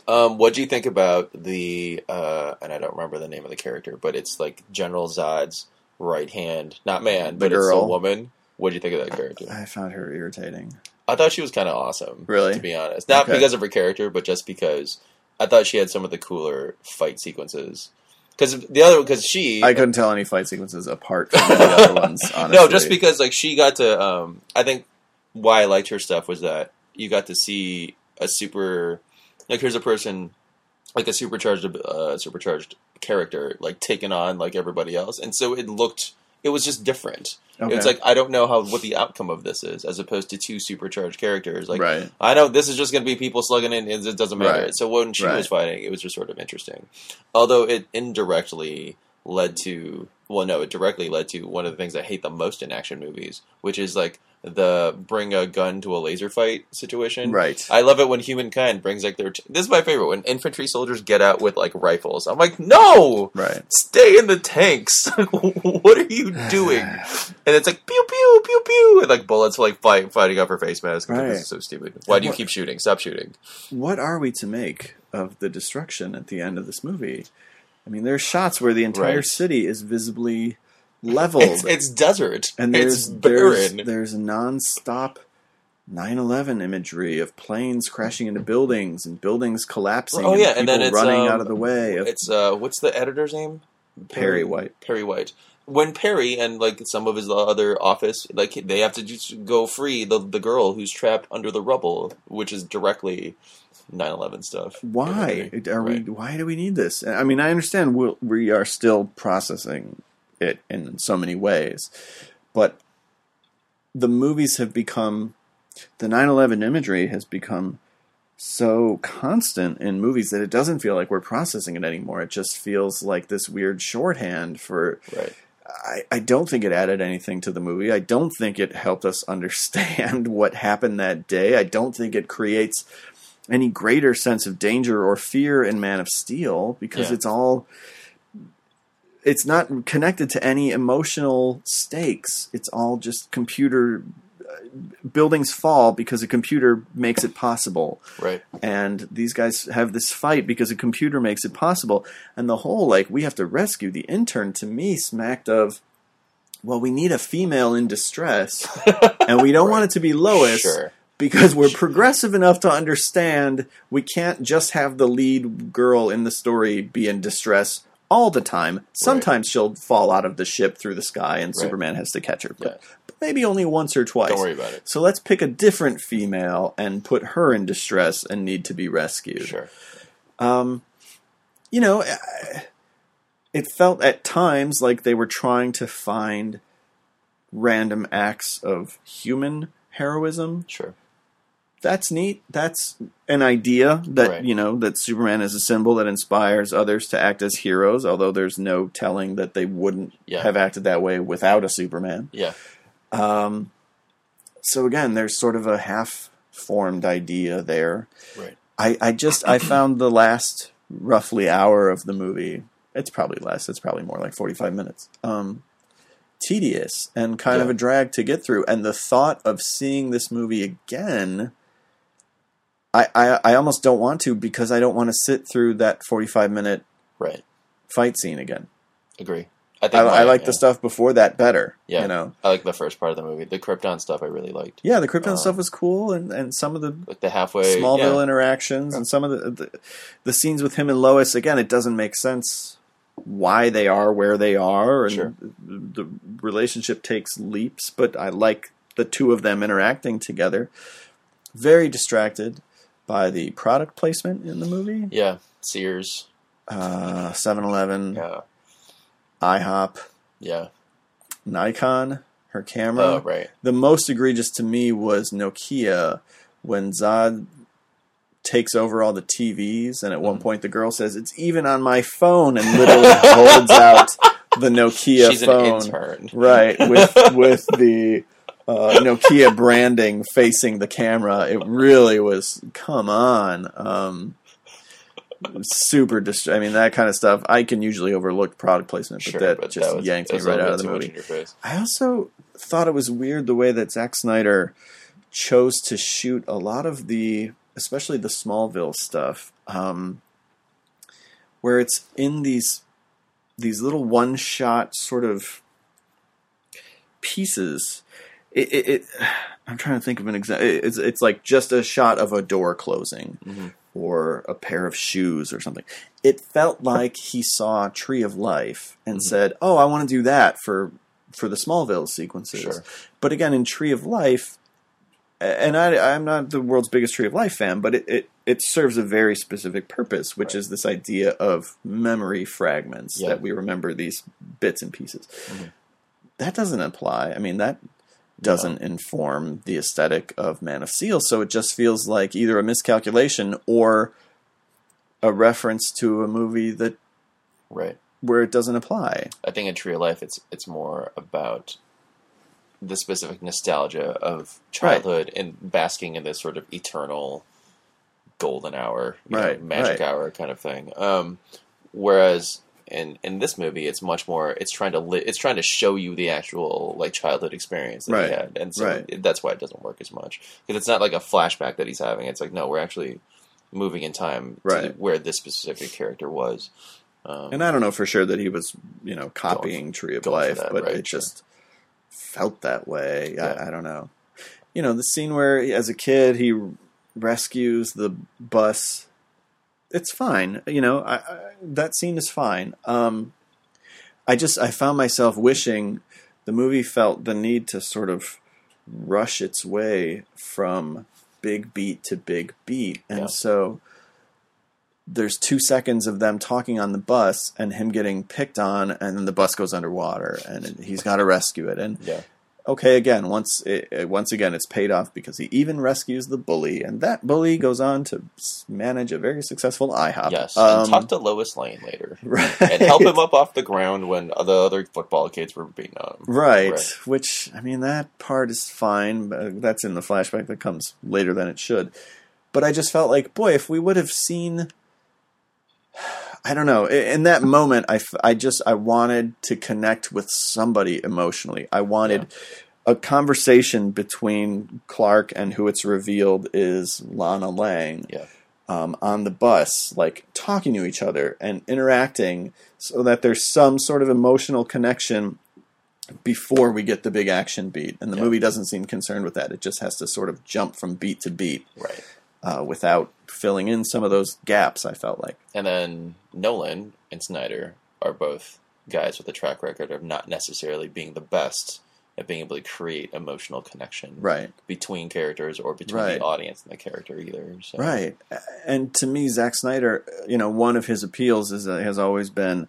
[SPEAKER 2] Um, what do you think about the, uh, and I don't remember the name of the character, but it's like General Zod's right hand, not man,
[SPEAKER 1] The
[SPEAKER 2] but
[SPEAKER 1] girl.
[SPEAKER 2] it's a woman. What do you think of that character?
[SPEAKER 1] I found her irritating.
[SPEAKER 2] I thought she was kind of awesome.
[SPEAKER 1] Really?
[SPEAKER 2] To be honest. Not
[SPEAKER 1] Okay.
[SPEAKER 2] because of her character, but just because I thought she had some of the cooler fight sequences. Because the other, because she...
[SPEAKER 1] I couldn't tell any fight sequences apart from the other ones, honestly.
[SPEAKER 2] No, just because like she got to, um, I think why I liked her stuff was that you got to see a super, like here's a person, like a supercharged, uh, supercharged character, like taking on like everybody else. And so it looked, it was just different.
[SPEAKER 1] Okay.
[SPEAKER 2] It's like, I don't know how what the outcome of this is, as opposed to two supercharged characters. Like,
[SPEAKER 1] Right.
[SPEAKER 2] I know this is just going to be people slugging in, and it doesn't matter.
[SPEAKER 1] Right.
[SPEAKER 2] So when she
[SPEAKER 1] Right.
[SPEAKER 2] was fighting, it was just sort of interesting. Although it indirectly led to, well, no, it directly led to one of the things I hate the most in action movies, which is like the bring a gun to a laser fight situation.
[SPEAKER 1] Right.
[SPEAKER 2] I love it when humankind brings like their, t- this is my favorite, when infantry soldiers get out with like rifles. I'm like, no!
[SPEAKER 1] Right.
[SPEAKER 2] Stay in the tanks. What are you doing? And it's like pew pew pew pew, and like bullets like fight, fighting up her face mask. Right. This is so stupid. Why do you keep shooting? Stop shooting.
[SPEAKER 1] What are we to make of the destruction at the end of this movie? I mean, there's shots where the entire
[SPEAKER 2] Right.
[SPEAKER 1] city is visibly leveled.
[SPEAKER 2] It's, it's desert.
[SPEAKER 1] and there's
[SPEAKER 2] it's barren.
[SPEAKER 1] there's there's non-stop nine eleven imagery of planes crashing into buildings and buildings collapsing.
[SPEAKER 2] Oh yeah,
[SPEAKER 1] and,
[SPEAKER 2] and then
[SPEAKER 1] people
[SPEAKER 2] it's
[SPEAKER 1] running
[SPEAKER 2] um,
[SPEAKER 1] out of the way. Of
[SPEAKER 2] It's uh, what's the editor's name?
[SPEAKER 1] Perry White.
[SPEAKER 2] Perry White. When Perry and like some of his other office, like they have to just go free the the girl who's trapped under the rubble, which is directly nine eleven stuff.
[SPEAKER 1] Why are
[SPEAKER 2] Right.
[SPEAKER 1] we? Why do we need this? I mean, I understand we we are still processing it in so many ways, but the movies have become, the nine eleven imagery has become so constant in movies that it doesn't feel like we're processing it anymore. It just feels like this weird shorthand for.
[SPEAKER 2] Right.
[SPEAKER 1] I, I don't think it added anything to the movie. I don't think it helped us understand what happened that day. I don't think it creates any greater sense of danger or fear in Man of Steel, because
[SPEAKER 2] Yeah.
[SPEAKER 1] it's all, it's not connected to any emotional stakes. It's all just computer, buildings fall because a computer makes it possible.
[SPEAKER 2] Right.
[SPEAKER 1] And these guys have this fight because a computer makes it possible. And the whole, like, we have to rescue the intern, to me smacked of, well, we need a female in distress, and we don't
[SPEAKER 2] Right.
[SPEAKER 1] want it to be Lois,
[SPEAKER 2] Sure.
[SPEAKER 1] because we're progressive enough to understand we can't just have the lead girl in the story be in distress all the time. Sometimes she'll fall out of the ship through the sky and
[SPEAKER 2] Right.
[SPEAKER 1] Superman has to catch her. But,
[SPEAKER 2] Yeah.
[SPEAKER 1] but maybe only once or twice.
[SPEAKER 2] Don't worry about it.
[SPEAKER 1] So let's pick a different female and put her in distress and need to be rescued.
[SPEAKER 2] Sure.
[SPEAKER 1] Um, you know, it felt at times like they were trying to find random acts of human heroism.
[SPEAKER 2] Sure.
[SPEAKER 1] That's neat. That's an idea that,
[SPEAKER 2] Right.
[SPEAKER 1] you know, that Superman is a symbol that inspires others to act as heroes, although there's no telling that they wouldn't
[SPEAKER 2] Yeah.
[SPEAKER 1] have acted that way without a Superman.
[SPEAKER 2] Yeah.
[SPEAKER 1] Um, so again, there's sort of a half-formed idea there.
[SPEAKER 2] Right.
[SPEAKER 1] I, I just, I found the last roughly hour of the movie, it's probably less, it's probably more like forty-five minutes, um, tedious and kind of
[SPEAKER 2] Yeah.
[SPEAKER 1] a drag to get through. And the thought of seeing this movie again, I, I, I almost don't want to, because I don't want to sit through that forty-five minute
[SPEAKER 2] Right.
[SPEAKER 1] fight scene again.
[SPEAKER 2] Agree. I
[SPEAKER 1] I,
[SPEAKER 2] think
[SPEAKER 1] I
[SPEAKER 2] mine,
[SPEAKER 1] like
[SPEAKER 2] yeah.
[SPEAKER 1] the stuff before that better.
[SPEAKER 2] Yeah.
[SPEAKER 1] You know?
[SPEAKER 2] I like the first part of the movie. The Krypton stuff I really liked.
[SPEAKER 1] Yeah, the Krypton
[SPEAKER 2] Um,
[SPEAKER 1] stuff was cool, and, and some of the
[SPEAKER 2] Like the halfway
[SPEAKER 1] Smallville
[SPEAKER 2] yeah.
[SPEAKER 1] interactions and some of the, the the scenes with him and Lois. Again, it doesn't make sense why they are where they are, and
[SPEAKER 2] Sure.
[SPEAKER 1] the, the relationship takes leaps. But I like the two of them interacting together. Very distracted by the product placement in the movie.
[SPEAKER 2] Yeah. Sears.
[SPEAKER 1] Uh, seven eleven,
[SPEAKER 2] Yeah.
[SPEAKER 1] IHOP,
[SPEAKER 2] Yeah.
[SPEAKER 1] Nikon, her camera.
[SPEAKER 2] Oh, right.
[SPEAKER 1] The most egregious to me was Nokia, when Zod takes over all the T Vs, and at one point the girl says, "It's even on my phone," and literally holds out the Nokia
[SPEAKER 2] She's
[SPEAKER 1] phone.
[SPEAKER 2] an intern.
[SPEAKER 1] Right, with with the uh, Nokia branding facing the camera. It really was, come on. Um, super dist- I mean, that kind of stuff, I can usually overlook product placement, but
[SPEAKER 2] Sure,
[SPEAKER 1] that
[SPEAKER 2] but
[SPEAKER 1] just
[SPEAKER 2] that was,
[SPEAKER 1] yanked
[SPEAKER 2] that
[SPEAKER 1] me
[SPEAKER 2] was a
[SPEAKER 1] right
[SPEAKER 2] little
[SPEAKER 1] out of
[SPEAKER 2] bit
[SPEAKER 1] the
[SPEAKER 2] too much
[SPEAKER 1] movie.
[SPEAKER 2] in your face.
[SPEAKER 1] I also thought it was weird the way that Zack Snyder chose to shoot a lot of the especially the Smallville stuff, um, where it's in these these little one shot sort of pieces. It, it, it I'm trying to think of an example. It's it's like just a shot of a door closing. Mm-hmm. Or a pair of shoes or something. It felt like he saw Tree of Life and mm-hmm. said, oh, I want to do that for for the Smallville sequences. Sure. But again, in Tree of Life, and I, I'm not the world's biggest Tree of Life fan, but it, it, it serves a very specific purpose, which right. is this idea of memory fragments, yeah. that we remember these bits and pieces. Mm-hmm. That doesn't apply. I mean, that doesn't no. inform the aesthetic of Man of Steel, so it just feels like either a miscalculation or a reference to a movie that
[SPEAKER 2] right
[SPEAKER 1] where it doesn't apply.
[SPEAKER 2] I think in Tree of Life, it's it's more about the specific nostalgia of childhood right. and basking in this sort of eternal golden hour, you
[SPEAKER 1] right,
[SPEAKER 2] know, magic
[SPEAKER 1] right.
[SPEAKER 2] hour kind of thing. Um, whereas in in this movie, it's much more. It's trying to li- it's trying to show you the actual like childhood experience that
[SPEAKER 1] right.
[SPEAKER 2] he had, and so
[SPEAKER 1] right.
[SPEAKER 2] it, that's why it doesn't work as much because it's not like a flashback that he's having. It's like no, we're actually moving in time
[SPEAKER 1] right.
[SPEAKER 2] to where this specific character was. Um,
[SPEAKER 1] and I don't know for sure that he was, you know, copying
[SPEAKER 2] for,
[SPEAKER 1] Tree of Life, that, but
[SPEAKER 2] right,
[SPEAKER 1] it
[SPEAKER 2] sure.
[SPEAKER 1] just felt that way.
[SPEAKER 2] Yeah.
[SPEAKER 1] I, I don't know. You know, the scene where as a kid he rescues the bus. It's fine. You know, I, I, that scene is fine. Um, I just, I found myself wishing the movie felt the need to sort of rush its way from big beat to big beat. And
[SPEAKER 2] yeah.
[SPEAKER 1] so there's two seconds of them talking on the bus and him getting picked on, and then the bus goes underwater and he's got to rescue it. And
[SPEAKER 2] yeah.
[SPEAKER 1] okay, again, once it, once again, it's paid off because he even rescues the bully, and that bully goes on to manage a very successful IHOP.
[SPEAKER 2] Yes,
[SPEAKER 1] um,
[SPEAKER 2] and talk to Lois Lane later,
[SPEAKER 1] right.
[SPEAKER 2] and help him up off the ground when the other football kids were beating on him.
[SPEAKER 1] Right,
[SPEAKER 2] right,
[SPEAKER 1] which, I mean, that part is fine, but that's in the flashback that comes later than it should. But I just felt like, boy, if we would have seen... I don't know. In that moment, I, I just I wanted to connect with somebody emotionally. I wanted yeah. a conversation between Clark and who it's revealed is Lana Lang
[SPEAKER 2] yeah.
[SPEAKER 1] um, on the bus, like talking to each other and interacting so that there's some sort of emotional connection before we get the big action beat. And the
[SPEAKER 2] yeah.
[SPEAKER 1] movie doesn't seem concerned with that. It just has to sort of jump from beat to beat.
[SPEAKER 2] Right.
[SPEAKER 1] Uh, without filling in some of those gaps, I felt like.
[SPEAKER 2] And then Nolan and Snyder are both guys with a track record of not necessarily being the best at being able to create emotional connection
[SPEAKER 1] right.
[SPEAKER 2] between characters or between
[SPEAKER 1] right.
[SPEAKER 2] the audience and the character either. So.
[SPEAKER 1] Right. And to me, Zack Snyder, you know, one of his appeals is uh, has always been,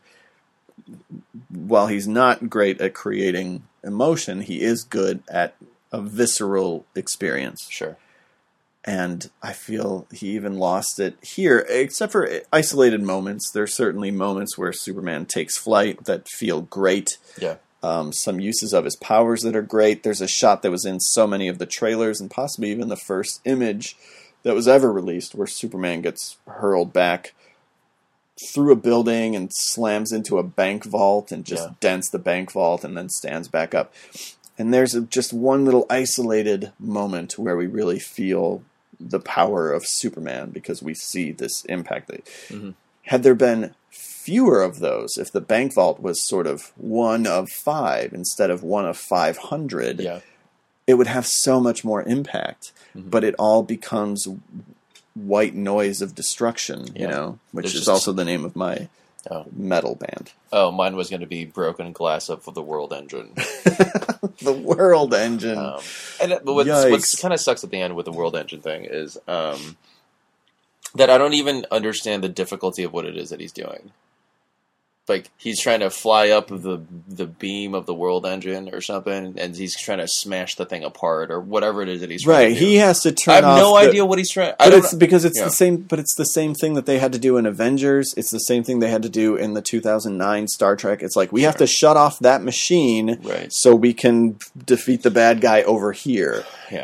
[SPEAKER 1] while he's not great at creating emotion, he is good at a visceral experience.
[SPEAKER 2] Sure.
[SPEAKER 1] And I feel he even lost it here, except for isolated moments. There's certainly moments where Superman takes flight that feel great.
[SPEAKER 2] Yeah.
[SPEAKER 1] Um, some uses of his powers that are great. There's a shot that was in so many of the trailers and possibly even the first image that was ever released where Superman gets hurled back through a building and slams into a bank vault and just
[SPEAKER 2] yeah.
[SPEAKER 1] dents the bank vault and then stands back up. And there's a, just one little isolated moment where we really feel the power of Superman because we see this impact. Mm-hmm. Had there been fewer of those, if the bank vault was sort of one of five instead of one of five hundred,
[SPEAKER 2] yeah.
[SPEAKER 1] it would have so much more impact. Mm-hmm. But it all becomes white noise of destruction,
[SPEAKER 2] yeah.
[SPEAKER 1] you know, which
[SPEAKER 2] There's
[SPEAKER 1] is
[SPEAKER 2] just...
[SPEAKER 1] also the name of my oh. metal band.
[SPEAKER 2] Oh, mine was going to be Broken Glass Up for the World Engine.
[SPEAKER 1] The World Engine.
[SPEAKER 2] Um, and it, what's, what's kind of sucks at the end with the World Engine thing is um, that I don't even understand the difficulty of what it is that he's doing. Like, he's trying to fly up the the beam of the World Engine or something, and he's trying to smash the thing apart or whatever it is that he's trying
[SPEAKER 1] right.
[SPEAKER 2] to do.
[SPEAKER 1] He has to turn
[SPEAKER 2] I have
[SPEAKER 1] off
[SPEAKER 2] no
[SPEAKER 1] the,
[SPEAKER 2] idea what he's trying.
[SPEAKER 1] But it's because it's
[SPEAKER 2] yeah.
[SPEAKER 1] the same. But it's the same thing that they had to do in Avengers. It's the same thing they had to do in the two thousand nine Star Trek. It's like we
[SPEAKER 2] sure.
[SPEAKER 1] have to shut off that machine
[SPEAKER 2] right.
[SPEAKER 1] so we can defeat the bad guy over here.
[SPEAKER 2] Yeah.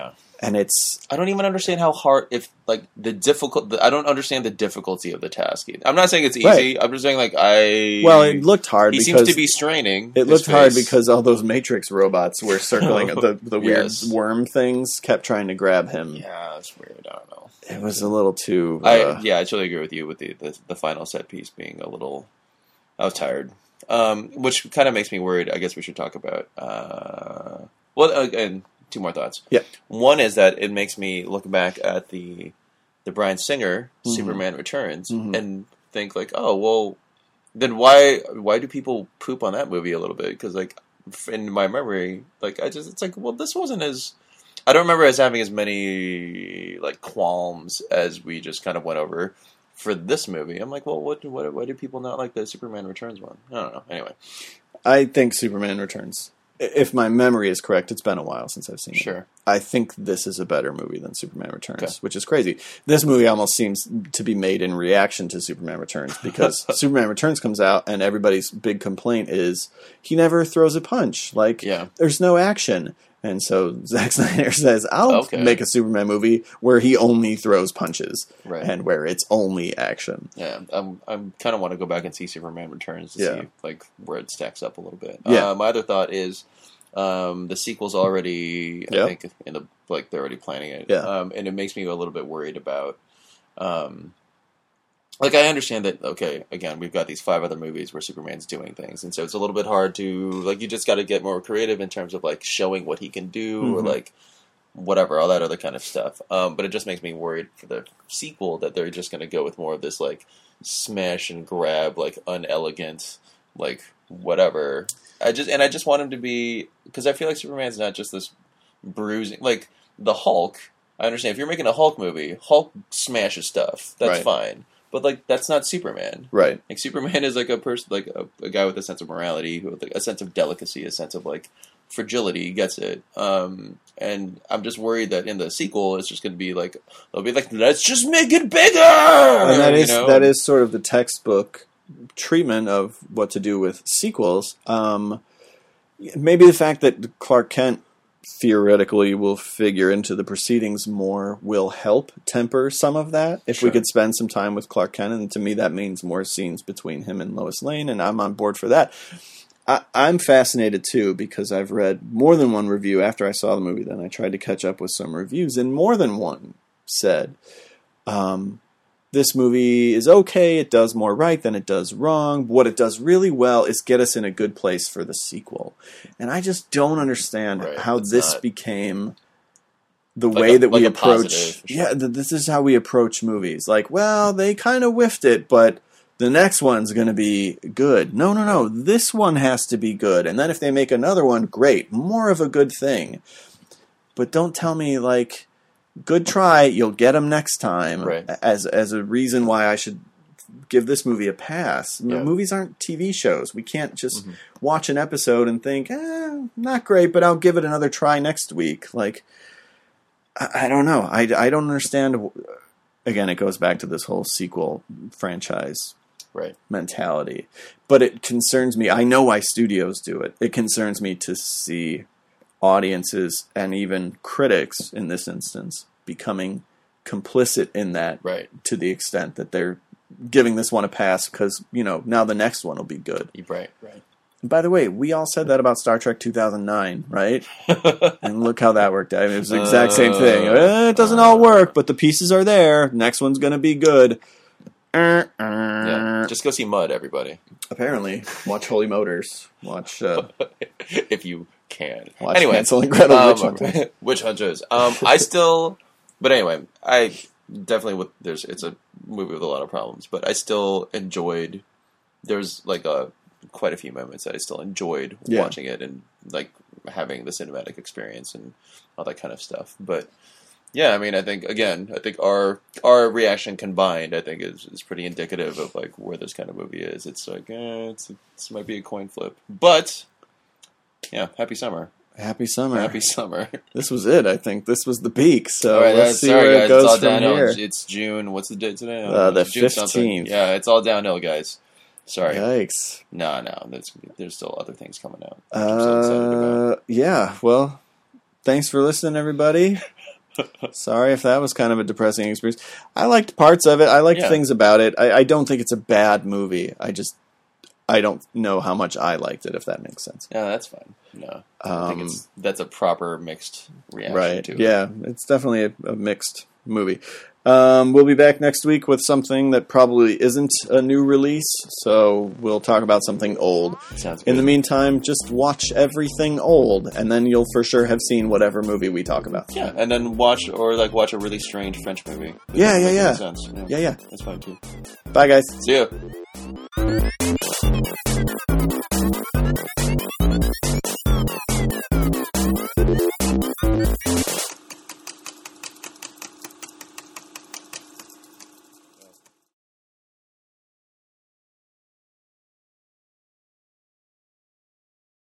[SPEAKER 1] And it's...
[SPEAKER 2] I don't even understand how hard, if, like, the difficult... The, I don't understand the difficulty of the task. I'm not saying it's easy. Right. I'm just saying, like, I...
[SPEAKER 1] Well, it looked hard
[SPEAKER 2] he
[SPEAKER 1] because...
[SPEAKER 2] He seems to be straining.
[SPEAKER 1] It looked hard because all those Matrix robots were circling... the, the weird
[SPEAKER 2] yes.
[SPEAKER 1] worm things kept trying to grab him.
[SPEAKER 2] Yeah, it's weird. I don't know.
[SPEAKER 1] It was a little too... Uh,
[SPEAKER 2] I Yeah, I totally agree with you with the, the, the final set piece being a little... I was tired. Um, which kind of makes me worried. I guess we should talk about... Uh, well, again... Two more thoughts.
[SPEAKER 1] Yeah.
[SPEAKER 2] One is that it makes me look back at the the Bryan Singer mm-hmm. Superman Returns mm-hmm. and think like, oh well, then why why do people poop on that movie a little bit? Because like in my memory, like I just it's like well this wasn't as I don't remember as having as many like qualms as we just kind of went over for this movie. I'm like, well, what what why do people not like the Superman Returns one? I don't know. Anyway,
[SPEAKER 1] I think Superman Returns. If my memory is correct, it's been a while since I've seen it.
[SPEAKER 2] Sure.
[SPEAKER 1] I think this is a better movie than Superman Returns,
[SPEAKER 2] okay.
[SPEAKER 1] which is crazy. This movie almost seems to be made in reaction to Superman Returns because Superman Returns comes out and everybody's big complaint is he never throws a punch. Like,
[SPEAKER 2] yeah.
[SPEAKER 1] there's no action. And so Zack Snyder says, I'll
[SPEAKER 2] okay.
[SPEAKER 1] make a Superman movie where he only throws punches
[SPEAKER 2] right.
[SPEAKER 1] and where it's only action.
[SPEAKER 2] Yeah, I'm I'm kind of want to go back and see Superman Returns to
[SPEAKER 1] yeah.
[SPEAKER 2] see like where it stacks up a little bit.
[SPEAKER 1] Yeah.
[SPEAKER 2] Uh, my other thought is um, the sequel's already, I
[SPEAKER 1] yep.
[SPEAKER 2] think, in the like they're already planning it.
[SPEAKER 1] Yeah.
[SPEAKER 2] Um, and it makes me a little bit worried about. Um, Like, I understand that, okay, again, we've got these five other movies where Superman's doing things, and so it's a little bit hard to, like, you just got to get more creative in terms of, like, showing what he can do, mm-hmm. or, like, whatever, all that other kind of stuff. Um, but it just makes me worried for the sequel that they're just going to go with more of this, like, smash and grab, like, unelegant, like, whatever. I just, and I just want him to be, because I feel like Superman's not just this bruising, like, the Hulk, I understand, if you're making a Hulk movie, Hulk smashes stuff, that's
[SPEAKER 1] right.
[SPEAKER 2] fine. But, like, that's not Superman.
[SPEAKER 1] Right.
[SPEAKER 2] Like, Superman is, like, a person, like, a, a guy with a sense of morality, with like, a sense of delicacy, a sense of, like, fragility, gets it. Um, and I'm just worried that in the sequel, it's just going to be, like, they'll be like, let's just make it bigger!
[SPEAKER 1] And that is,
[SPEAKER 2] you know?
[SPEAKER 1] that is sort of the textbook treatment of what to do with sequels. Um, maybe the fact that Clark Kent theoretically will figure into the proceedings more will help temper some of that. If
[SPEAKER 2] sure.
[SPEAKER 1] we could spend some time with Clark Kent, and to me that means more scenes between him and Lois Lane, and I'm on board for that. I, I'm fascinated too because I've read more than one review after I saw the movie. Then I tried to catch up with some reviews, and more than one said, um, this movie is okay, it does more right than it does wrong. What it does really well is get us in a good place for the sequel. And I just don't understand
[SPEAKER 2] right.
[SPEAKER 1] how
[SPEAKER 2] it's
[SPEAKER 1] this
[SPEAKER 2] not...
[SPEAKER 1] became the
[SPEAKER 2] like
[SPEAKER 1] way
[SPEAKER 2] a,
[SPEAKER 1] that
[SPEAKER 2] like
[SPEAKER 1] we
[SPEAKER 2] a
[SPEAKER 1] approach...
[SPEAKER 2] Positive, sure.
[SPEAKER 1] Yeah, th- this is how we approach movies. Like, well, they kind of whiffed it, but the next one's going to be good. No, no, no, this one has to be good. And then if they make another one, great. More of a good thing. But don't tell me, like... Good try, you'll get them next time,
[SPEAKER 2] right.
[SPEAKER 1] as as a reason why I should give this movie a pass.
[SPEAKER 2] Yeah.
[SPEAKER 1] Movies aren't T V shows. We can't just
[SPEAKER 2] mm-hmm.
[SPEAKER 1] watch an episode and think, eh, not great, but I'll give it another try next week. Like, I, I don't know. I, I don't understand. Again, it goes back to this whole sequel franchise
[SPEAKER 2] right.
[SPEAKER 1] mentality. But it concerns me. I know why studios do it. It concerns me to see audiences and even critics in this instance becoming complicit in that
[SPEAKER 2] right.
[SPEAKER 1] to the extent that they're giving this one a pass because, you know, now the next one will be good.
[SPEAKER 2] Right, right.
[SPEAKER 1] And by the way, we all said that about Star Trek two thousand nine, right? And look how that worked out. I mean, it was the exact uh, same thing. Eh, it doesn't uh, all work, but the pieces are there. Next one's going to be good. Uh, uh.
[SPEAKER 2] Yeah, just go see Mud, everybody.
[SPEAKER 1] Apparently. Watch Holy Motors. Watch... Uh,
[SPEAKER 2] if you... can.
[SPEAKER 1] Watch
[SPEAKER 2] anyway,
[SPEAKER 1] Hansel and Gretel,
[SPEAKER 2] um,
[SPEAKER 1] Witch Hunters.
[SPEAKER 2] Witch Hunters. Um, I still, but anyway, I definitely with there's it's a movie with a lot of problems, but I still enjoyed. There's like a quite a few moments that I still enjoyed
[SPEAKER 1] yeah.
[SPEAKER 2] watching it and like having the cinematic experience and all that kind of stuff. But yeah, I mean, I think again, I think our our reaction combined, I think is is pretty indicative of like where this kind of movie is. It's like eh, it's this might be a coin flip, but. Yeah, happy summer.
[SPEAKER 1] Happy summer.
[SPEAKER 2] Happy summer.
[SPEAKER 1] This was it, I think. This was the peak. So
[SPEAKER 2] right,
[SPEAKER 1] let's see
[SPEAKER 2] sorry,
[SPEAKER 1] where
[SPEAKER 2] guys,
[SPEAKER 1] it goes
[SPEAKER 2] it's all
[SPEAKER 1] from
[SPEAKER 2] downhill.
[SPEAKER 1] here.
[SPEAKER 2] It's June. What's the date today?
[SPEAKER 1] Uh, the
[SPEAKER 2] June
[SPEAKER 1] fifteenth.
[SPEAKER 2] Something. Yeah, it's all downhill, guys. Sorry.
[SPEAKER 1] Yikes.
[SPEAKER 2] No, no. There's, there's still other things coming out.
[SPEAKER 1] Uh, yeah, well, thanks for listening, everybody. Sorry if that was kind of a depressing experience. I liked parts of it. I liked
[SPEAKER 2] Yeah.
[SPEAKER 1] things about it. I, I don't think it's a bad movie. I just I don't know how much I liked it, if that makes sense.
[SPEAKER 2] Yeah, that's fine. No, I
[SPEAKER 1] Um,
[SPEAKER 2] think it's that's a proper mixed reaction
[SPEAKER 1] Right.
[SPEAKER 2] to it.
[SPEAKER 1] Yeah, it's definitely a, a mixed movie. Um, we'll be back next week with something that probably isn't a new release, so we'll talk about something old.
[SPEAKER 2] Sounds good.
[SPEAKER 1] In the meantime, just watch everything old, and then you'll for sure have seen whatever movie we talk about.
[SPEAKER 2] Yeah, and then watch or like watch a really strange French movie. That
[SPEAKER 1] Yeah,
[SPEAKER 2] doesn't
[SPEAKER 1] yeah,
[SPEAKER 2] make any
[SPEAKER 1] yeah.
[SPEAKER 2] sense.
[SPEAKER 1] Yeah, yeah.
[SPEAKER 2] That's fine too.
[SPEAKER 1] Bye, guys.
[SPEAKER 2] See ya.